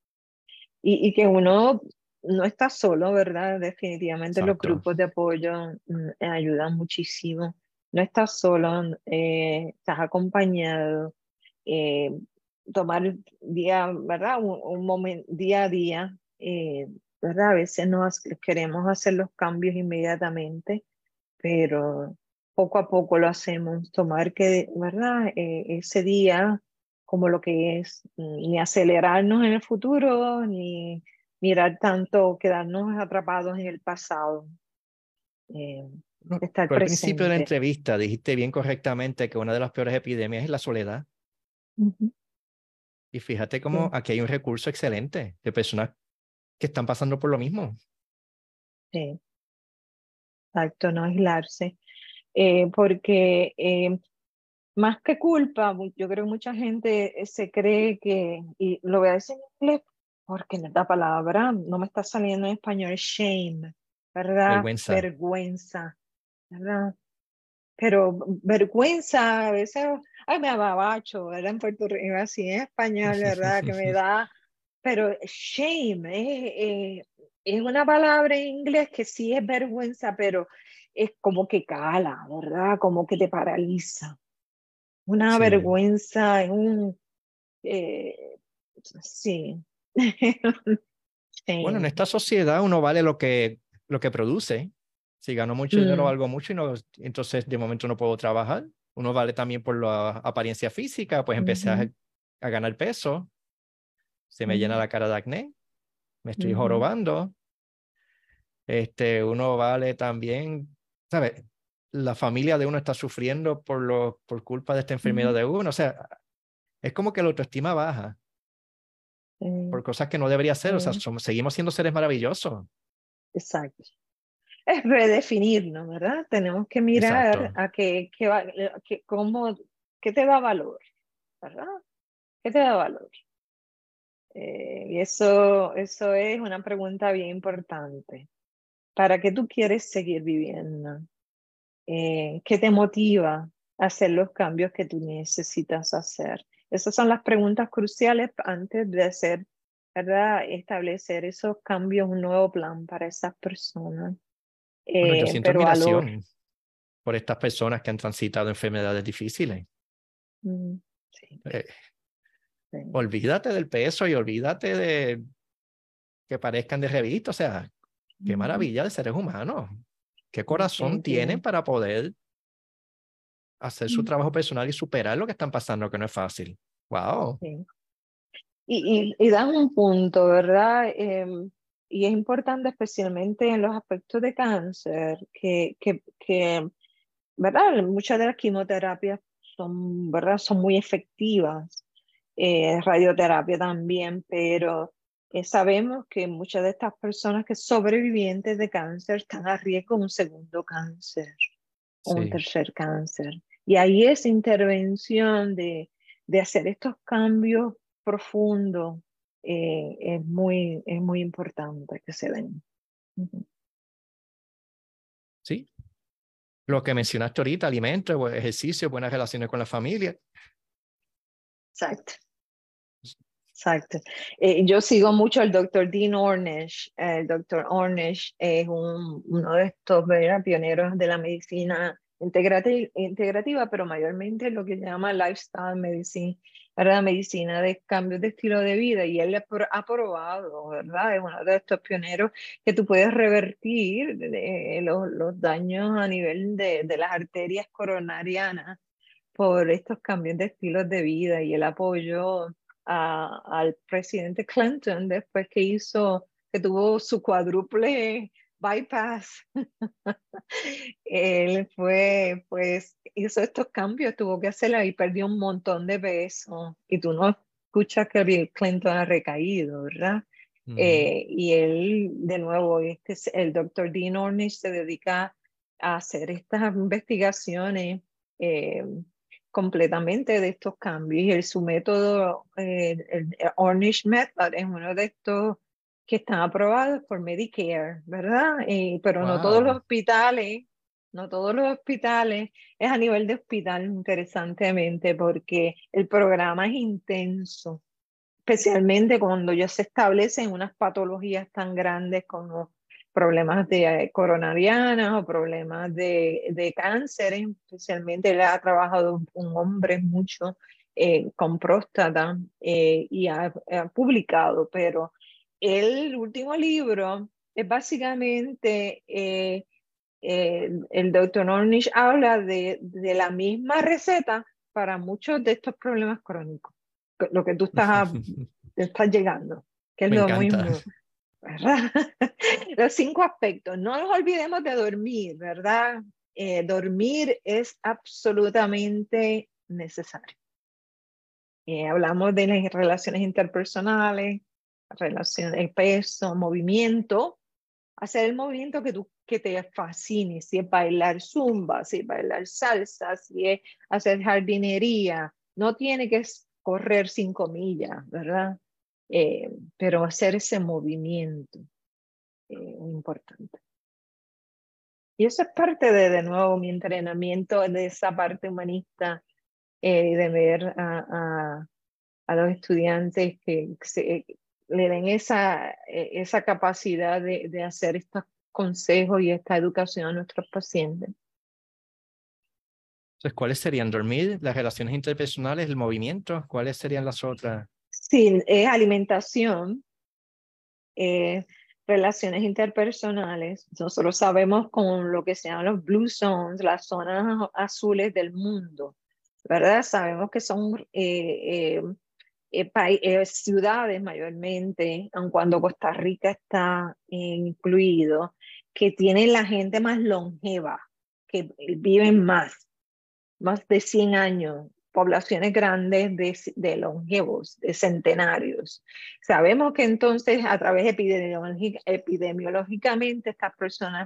Y que uno no está solo, ¿verdad? Definitivamente los Exacto. grupos de apoyo ayudan muchísimo. No estás solo, estás acompañado. eh, Tomar día, ¿verdad? Un momento, día a día, ¿verdad? A veces no queremos hacer los cambios inmediatamente, pero poco a poco lo hacemos. Tomar que, ¿verdad? Ese día como lo que es, ni acelerarnos en el futuro, ni mirar tanto, quedarnos atrapados en el pasado, eh, No, estar tú al principio de la presente. entrevista dijiste bien correctamente que una de las peores epidemias es la soledad. Ujú. Y fíjate cómo Sí, aquí hay un recurso excelente de personas que están pasando por lo mismo. sí, exacto, no aislarse. Porque más que culpa, yo creo que mucha gente se cree que, y lo voy a decir en inglés porque la palabra no me está saliendo en español, shame, ¿verdad? Vergüenza. Vergüenza, ¿verdad? Pero vergüenza, a veces, ay, me ababacho, ¿verdad? En Puerto Rico, así en español, ¿verdad? Que me da, pero shame es una palabra en inglés que sí es vergüenza, pero es como que cala, ¿verdad? Como que te paraliza. Una Sí. vergüenza, es un, eh, sí, Bueno, en shame. esta sociedad uno vale lo que produce. Si gano mucho dinero, Mm, valgo mucho y no, entonces de momento no puedo trabajar. Uno vale también por la apariencia física, pues empecé ujú, a ganar peso, se me llena ujú, la cara de acné, me estoy ujú, jorobando. Uno vale también, ¿sabes? La familia de uno está sufriendo por culpa de esta enfermedad ujú, de uno. O sea, es como que la autoestima baja por cosas que no debería ser. O sea, sí, seguimos siendo seres maravillosos. exacto. Es redefinirnos, ¿verdad? Tenemos que mirar Exacto. a cómo, qué te da valor, ¿verdad? ¿Qué te da valor? Y eso es una pregunta bien importante. ¿Para qué tú quieres seguir viviendo? ¿Qué te motiva a hacer los cambios que tú necesitas hacer? Esas son las preguntas cruciales antes de hacer, ¿verdad? Establecer esos cambios, un nuevo plan para esas personas. Bueno, yo siento Pero valor. admiración por estas personas que han transitado enfermedades difíciles. Mm, sí, Eh, sí, Olvídate del peso y olvídate de que parezcan de revista. O sea, qué ujú, maravilla de seres humanos. Qué corazón tienen definitivo. para poder hacer su Mm, trabajo personal y superar lo que están pasando, que no es fácil. Wow. sí. Y das un punto, ¿verdad? Y es importante especialmente en los aspectos de cáncer, que ¿verdad? Muchas de las quimioterapias son, ¿verdad? Son muy efectivas, radioterapia también, pero sabemos que muchas de estas personas que sobrevivientes de cáncer están a riesgo de un segundo cáncer o un Sí, tercer cáncer. Y ahí esa intervención de hacer estos cambios profundos es muy importante que se den. Ujú. sí. Lo que mencionaste ahorita, alimentos, ejercicio, buenas relaciones con la familia. Exacto. Exacto. Yo sigo mucho al doctor Dean Ornish. El doctor Ornish es uno de estos, ¿verdad? Pioneros de la medicina integrativa, pero mayormente lo que se llama lifestyle medicine, ¿verdad? Medicina de cambios de estilo de vida. Y él ha probado, ¿verdad? Es uno de estos pioneros que tú puedes revertir los daños a nivel de las arterias coronarianas por estos cambios de estilos de vida y el apoyo al presidente Clinton después que tuvo su cuádruple bypass. Él fue, pues, hizo estos cambios, tuvo que hacerla y perdió un montón de peso. Y tú no escuchas que Bill Clinton ha recaído, ¿verdad? Ujú. Y él, de nuevo, el doctor Dean Ornish se dedica a hacer estas investigaciones. completamente de estos cambios. Y su método, el Ornish Method, es uno de estos que están aprobados por Medicare, ¿verdad? Pero no todos los Wow. hospitales, no todos los hospitales, es a nivel de hospital, interesantemente, porque el programa es intenso, especialmente cuando ya se establecen unas patologías tan grandes como problemas de coronarianas o problemas de cáncer, especialmente él ha trabajado un hombre mucho con próstata y ha publicado, pero el último libro es básicamente, el doctor Ornish habla de la misma receta para muchos de estos problemas crónicos, lo que tú estás llegando, que es Me lo encanta. mismo, ¿verdad? Los 5 aspectos. No nos olvidemos de dormir, ¿verdad? Dormir es absolutamente necesario. Hablamos de las relaciones interpersonales, el peso, movimiento, hacer el movimiento que te fascine, si es bailar zumba, si es bailar salsa, si es hacer jardinería, no tiene que correr 5 millas, ¿verdad? Pero hacer ese movimiento es importante. Y eso es parte de nuevo, mi entrenamiento de esa parte humanista, de ver a los estudiantes que le den esa capacidad de hacer estos consejos y esta educación a nuestros pacientes. Entonces, ¿cuáles serían? ¿Dormir, las relaciones interpersonales, el movimiento? ¿Cuáles serían las otras? Sí, es alimentación, relaciones interpersonales. Nosotros sabemos con lo que se llaman los blue zones, las zonas azules del mundo, ¿verdad? Sabemos que son ciudades mayormente, aun cuando Costa Rica está incluido, que tienen la gente más longeva, que viven más de 100 años, poblaciones grandes de longevos, de centenarios. Sabemos que entonces a través epidemiológicamente estas personas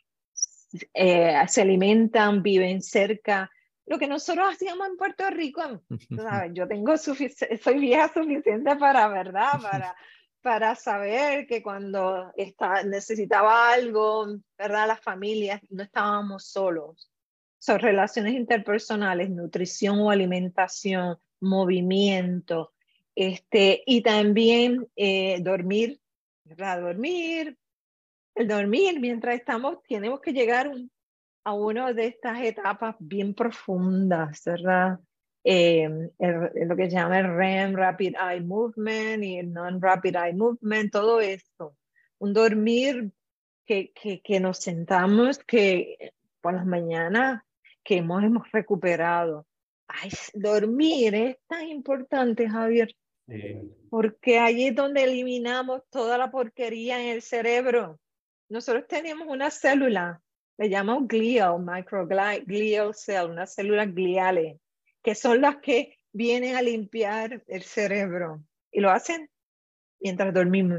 se alimentan, viven cerca. Lo que nosotros hacíamos en Puerto Rico, ¿sabes? Yo soy vieja suficiente para, ¿verdad? Para saber que cuando necesitaba algo, ¿verdad? Las familias no estábamos solos. Son relaciones interpersonales, nutrición o alimentación, movimiento, y también dormir, ¿verdad? El dormir mientras tenemos que llegar a una de estas etapas bien profundas, ¿verdad? Lo que se llama el REM, Rapid Eye Movement, y el Non-Rapid Eye Movement, todo esto. Un dormir que nos sentamos, que por las mañanas que hemos recuperado. Ay, dormir es tan importante, Javier, porque allí es donde eliminamos toda la porquería en el cerebro. Nosotros tenemos una célula, le llamamos microglial cell, unas células gliales, que son las que vienen a limpiar el cerebro. Y lo hacen mientras dormimos.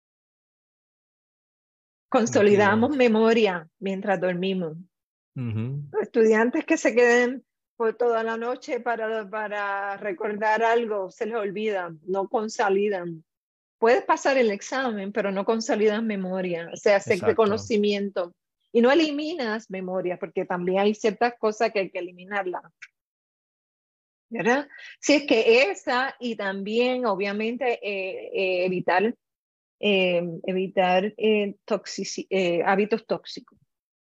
Consolidamos Nítido. memoria mientras dormimos. Los estudiantes que se queden por toda la noche para recordar algo, se les olvida, no consolidan. Puedes pasar el examen, pero no consolidas memoria, o sea, hacer Exacto. conocimiento. Y no eliminas memoria, porque también hay ciertas cosas que hay que eliminarlas, ¿verdad? Si es que esa, y también, obviamente, evitar hábitos tóxicos.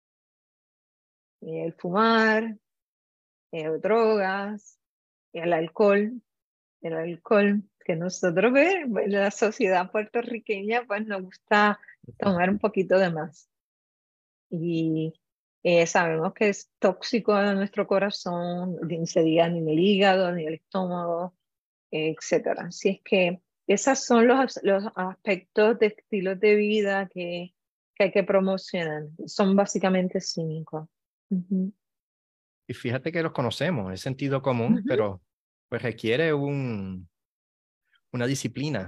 El fumar, drogas, el alcohol, que nosotros vemos en la sociedad puertorriqueña, pues nos gusta tomar un poquito de más. Y sabemos que es tóxico a nuestro corazón, ni se diga ni el hígado, ni el estómago, etcétera. Así es que esos son los aspectos de estilos de vida que hay que promocionar. Son básicamente 5. Uh-huh. Y fíjate que los conocemos, es sentido común, Uh-huh. pero pues requiere una disciplina.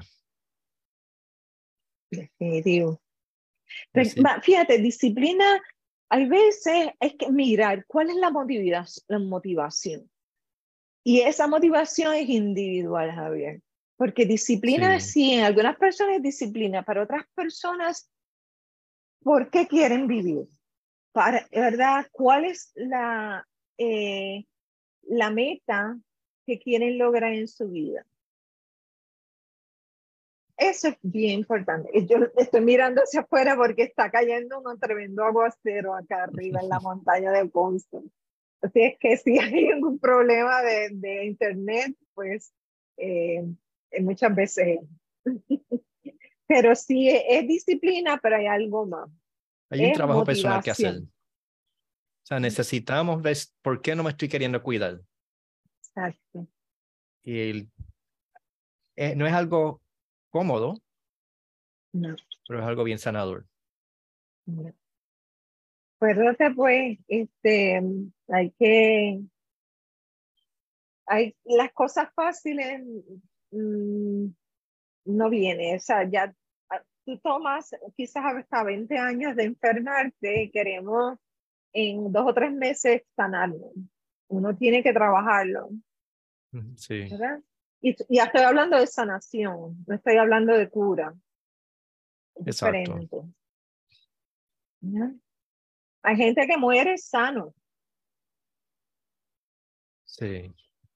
Definitivo. Decir, Fíjate, disciplina, hay veces hay que mirar cuál es la motivación. Y esa motivación es individual, Javier, porque disciplina Sí, sí, en algunas personas es disciplina, para otras personas, ¿por qué quieren vivir? ¿Verdad? ¿Cuál es la meta que quieren lograr en su vida? Eso es bien importante. Yo estoy mirando hacia afuera porque está cayendo un tremendo aguacero acá arriba en la montaña de Ponce. Así es que si hay algún problema de internet, pues eh, muchas veces. Pero sí es disciplina, pero hay algo más. hay un Es trabajo personal que hacer. motivación. O sea, necesitamos ver por qué no me estoy queriendo cuidar. Exacto. Y no es algo cómodo, No, pero es algo bien sanador. no. Acuérdate, pues, hay que, las cosas fáciles mm, no vienen. O sea, ya tú tomas quizás hasta 20 años de enfermarte y queremos en 2 o 3 meses sanarlo. Uno tiene que trabajarlo, Sí, ¿verdad? Y ya estoy hablando de sanación, no estoy hablando de cura, es exacto. diferente. ¿Ya? Hay gente que muere sano, Sí.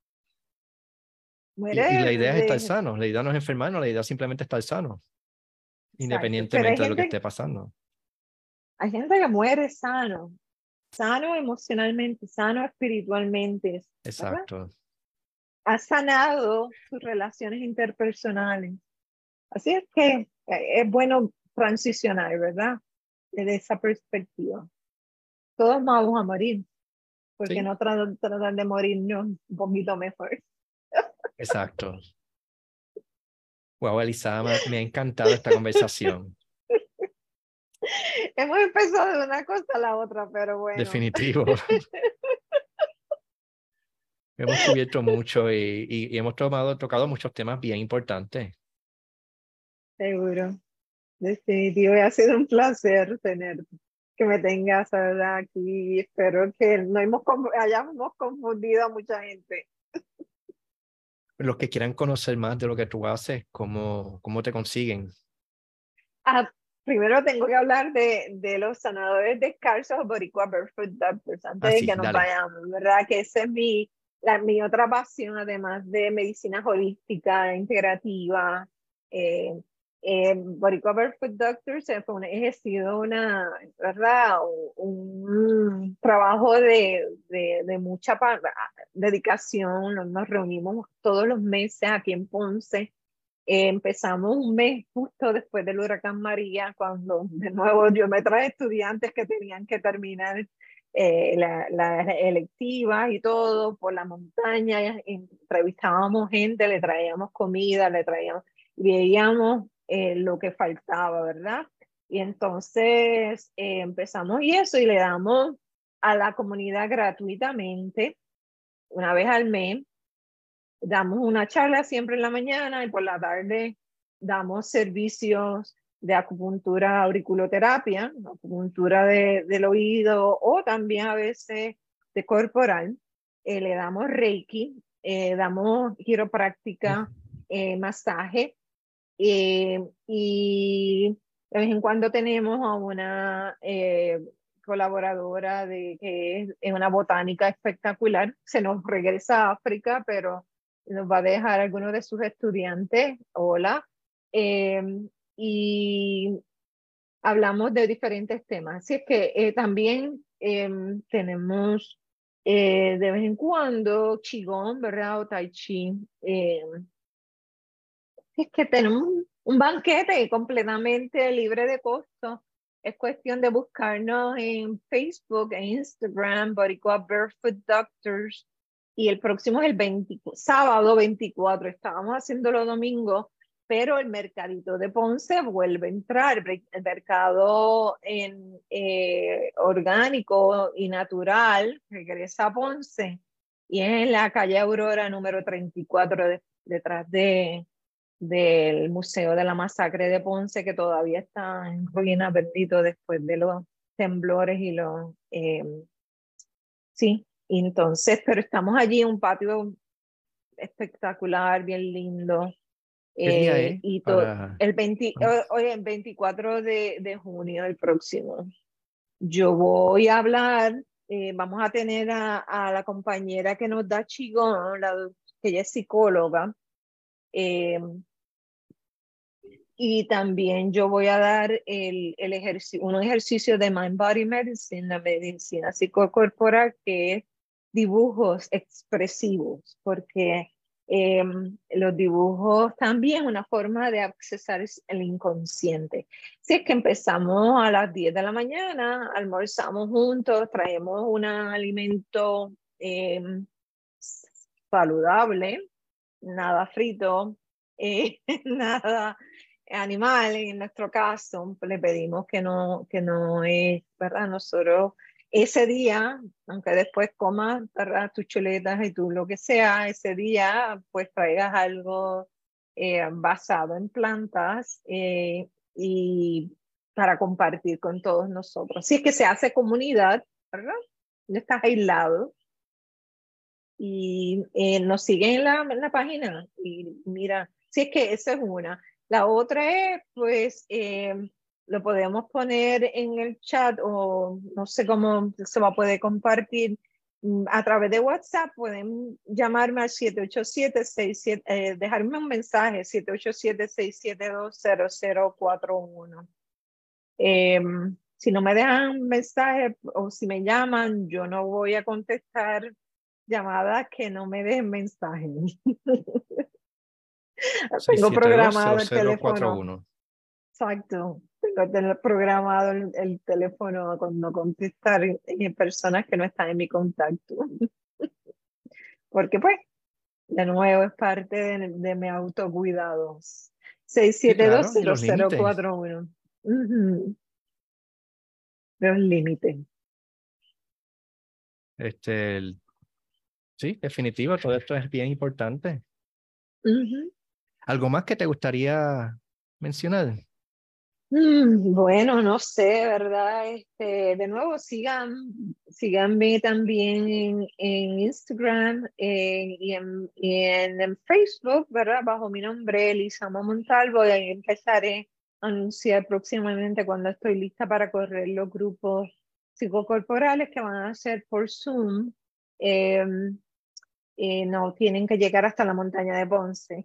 muere Y la idea es estar de, sano. La idea no es enfermarnos, la idea es simplemente estar sano, exacto, pero independientemente de lo que esté pasando. hay gente que muere sano, sano emocionalmente, sano espiritualmente, ¿verdad? Exacto. Ha sanado sus relaciones interpersonales. Así es que es bueno transicionar, ¿verdad? Desde esa perspectiva. Todos vamos a morir, porque Sí, no tratar de morirnos un poquito mejor. exacto. Wow, Elisa, me ha encantado esta conversación. Hemos empezado de una cosa a la otra, pero bueno. Definitivo. Hemos cubierto mucho y hemos tocado muchos temas bien importantes. Seguro, definitivo. Y ha sido un placer que me tengas, ¿verdad? Aquí. Espero que no hayamos confundido a mucha gente. Los que quieran conocer más de lo que tú haces, ¿cómo te consiguen? Ah, primero tengo que hablar de los sanadores descalzos Boricua Barefoot Doctors, Ah, antes de sí, que nos dale. vayamos, ¿verdad? Que esa es mi otra pasión, además de medicina holística, integrativa. Eh, Boricua Barefoot Doctors ha sido ¿verdad? Un trabajo de mucha dedicación. Nos reunimos todos los meses aquí en Ponce. Empezamos un mes justo después del huracán María, cuando de nuevo yo me traje estudiantes que tenían que terminar la electiva y todo por la montaña. Entrevistábamos gente, le traíamos comida, veíamos lo que faltaba, ¿verdad? Y entonces empezamos y eso, y le damos a la comunidad gratuitamente, una vez al mes. Damos una charla siempre en la mañana y por la tarde damos servicios de acupuntura auriculoterapia, acupuntura del oído o también a veces de corporal. Le damos reiki, damos quiropráctica, masaje, y de vez en cuando tenemos a una colaboradora que es una botánica espectacular. Se nos regresa a África, pero nos va a dejar algunos de sus estudiantes. Hola. Eh, y hablamos de diferentes temas. Así es que también tenemos de vez en cuando Qigong, ¿verdad? O Tai Chi. Es que tenemos un banquete completamente libre de costo. Es cuestión de buscarnos en Facebook e Instagram, Boricua Barefoot Doctors. Y el próximo es el sábado 24. Estábamos haciéndolo domingo, pero el mercadito de Ponce vuelve a entrar. El mercado orgánico y natural regresa a Ponce. Y es en la calle Aurora número 34, detrás del Museo de la Masacre de Ponce, que todavía está en ruinas, bendito, después de los temblores y sí, y entonces, pero estamos allí en un patio espectacular, bien lindo. ¿Qué día es Y para...? hoy el 24 de junio, el próximo. Yo voy a hablar, vamos a tener a la compañera que nos da Qigong, que ella es psicóloga, eh, y también yo voy a dar un ejercicio de Mind Body Medicine, la medicina psicocorporal, que es dibujos expresivos, porque los dibujos también es una forma de accesar el inconsciente. Si es que empezamos a las 10 de la mañana, almorzamos juntos, traemos un alimento saludable, nada frito, nada animal, en nuestro caso, le pedimos que no es, ¿verdad? Nosotros ese día, aunque después comas, ¿verdad? Tus chuletas y tú lo que sea, ese día pues traigas algo basado en plantas y para compartir con todos nosotros. Si es que se hace comunidad, ¿verdad? No estás aislado y nos siguen en la página y mira, si es que esa es una. La otra es, pues, lo podemos poner en el chat o no sé cómo se va a poder compartir a través de WhatsApp. Pueden llamarme al 787-67, dejarme un mensaje, 787-672-0041. Si no me dejan un mensaje o si me llaman, yo no voy a contestar llamadas que no me dejen mensajes. Tengo programado el teléfono. 672-0041. Exacto. Tengo programado el teléfono cuando contestar personas que no están en mi contacto. Porque pues, de nuevo, es parte de mi autocuidado. Sí, claro, y los límites. 672-0041. Uh-huh. Los límites. Sí, definitivo, todo esto es bien importante. Uh-huh. ¿Algo más que te gustaría mencionar? Bueno, no sé, ¿verdad? De nuevo, síganme también en Instagram y en Facebook, ¿verdad? Bajo mi nombre, Elisama Montalvo, y ahí empezaré a anunciar próximamente cuando estoy lista para correr los grupos psicocorporales que van a ser por Zoom. No tienen que llegar hasta la montaña de Ponce.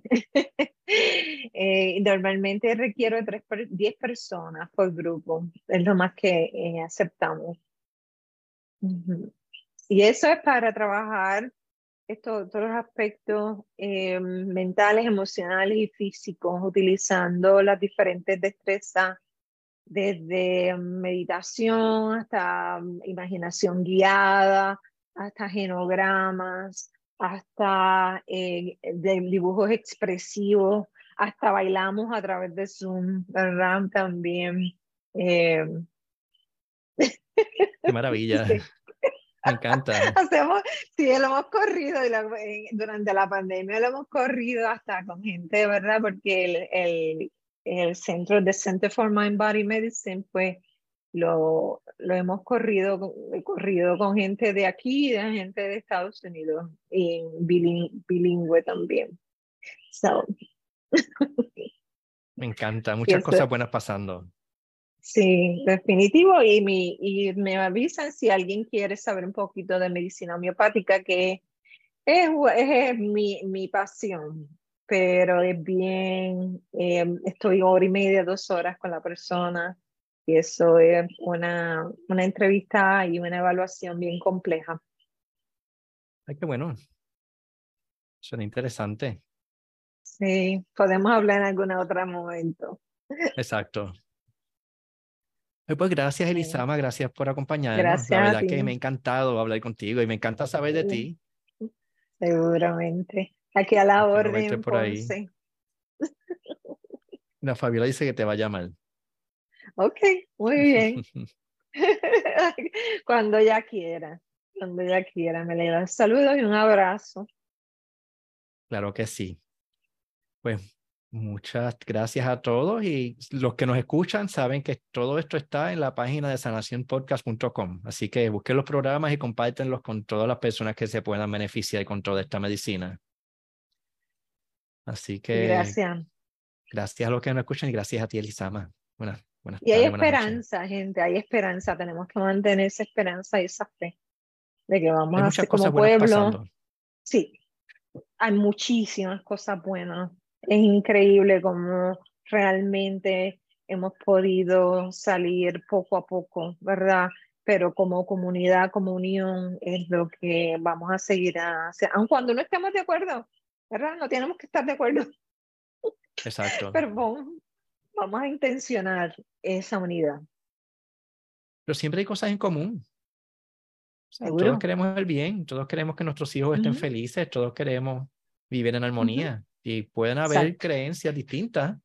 Normalmente requiero 10 personas por grupo, es lo más que aceptamos. Uh-huh. Y eso es para trabajar todos los aspectos mentales, emocionales y físicos, utilizando las diferentes destrezas, desde meditación hasta imaginación guiada, hasta genogramas, hasta de dibujos expresivos, hasta bailamos a través de Zoom, ¿verdad? También. Qué maravilla, Sí. me encanta. Sí, lo hemos corrido durante la pandemia, lo hemos corrido hasta con gente, ¿verdad? Porque el centro de Center for Mind Body Medicine, pues lo hemos corrido con gente de aquí y de gente de Estados Unidos, y bilingüe también. So, Me encanta, y muchas eso, cosas buenas pasando. sí, definitivo. Y me avisan si alguien quiere saber un poquito de medicina homeopática, que es mi pasión, pero es bien, estoy hora y media, 2 horas con la persona, y eso es una entrevista y una evaluación bien compleja. Ay, qué bueno, suena interesante. Sí, podemos hablar en algún otro momento. Exacto. Pues gracias, Sí. Elisama, gracias por acompañarnos. La Gracias a verdad que me ha ti. encantado hablar contigo y me encanta saber de ti. Seguramente. Aquí a la Espero verte orden, por ahí. Ponce. La Fabiola dice que te va a llamar. Ok, muy bien. Cuando ella quiera, cuando ella quiera, me le da saludos y un abrazo. Claro que sí. Pues muchas gracias a todos y los que nos escuchan saben que todo esto está en la página de sanacionpodcast.com. Así que busquen los programas y compártenlos con todas las personas que se puedan beneficiar con toda esta medicina. Así Y que gracias. gracias a los que nos escuchan y gracias a ti, Elisama. Buenas Y hay tardes, buenas noches. esperanza, gente, hay esperanza. Tenemos que mantener esa esperanza y esa fe de que vamos Hay a muchas hacer cosas como buenas pueblo. pasando. Sí, hay muchísimas cosas buenas. Es increíble cómo realmente hemos podido salir poco a poco, ¿verdad? Pero como comunidad, como unión, es lo que vamos a seguir haciendo. Aun cuando no estemos de acuerdo, ¿verdad? No tenemos que estar de acuerdo, Exacto. pero vamos a intencionar esa unidad. Pero siempre hay cosas en común. O sea, todos ¿Seguro? queremos el bien, todos queremos que nuestros hijos estén Ujú, felices, todos queremos vivir en ujú. armonía. Y pueden haber Exacto. creencias distintas,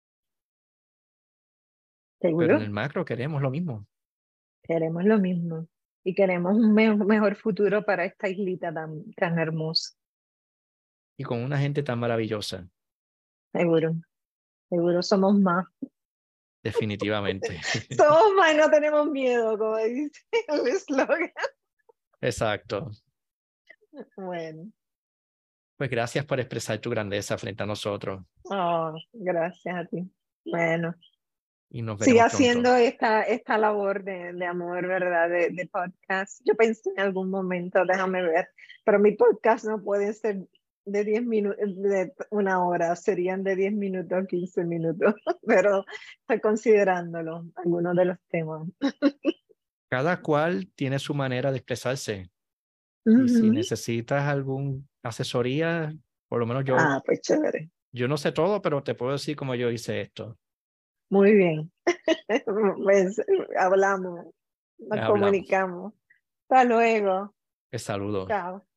pero en ¿Seguro? el macro queremos lo mismo. Queremos lo mismo. Y queremos un mejor futuro para esta islita tan hermosa. Y con una gente tan maravillosa, Seguro. Seguro somos más. definitivamente. Somos más y no tenemos miedo, como dice el eslogan. Exacto. Bueno, Pues gracias por expresar tu grandeza frente a nosotros oh, gracias a ti. Bueno, y nos sigue veremos pronto. haciendo esta labor de amor, ¿verdad? De podcast. Yo pensé en algún momento, déjame ver, pero mi podcast no puede ser de 10 minutos, de 1 hora, serían de 10 minutos, 15 minutos, pero estoy considerándolo, algunos de los temas. Cada cual tiene su manera de expresarse y si Ujú. necesitas alguna asesoría, por lo menos Ah, pues chévere. yo no sé todo, pero te puedo decir cómo yo hice esto. Muy bien. Pues, hablamos, nos Hablamos. comunicamos. Hasta luego. Te saludo. Chao.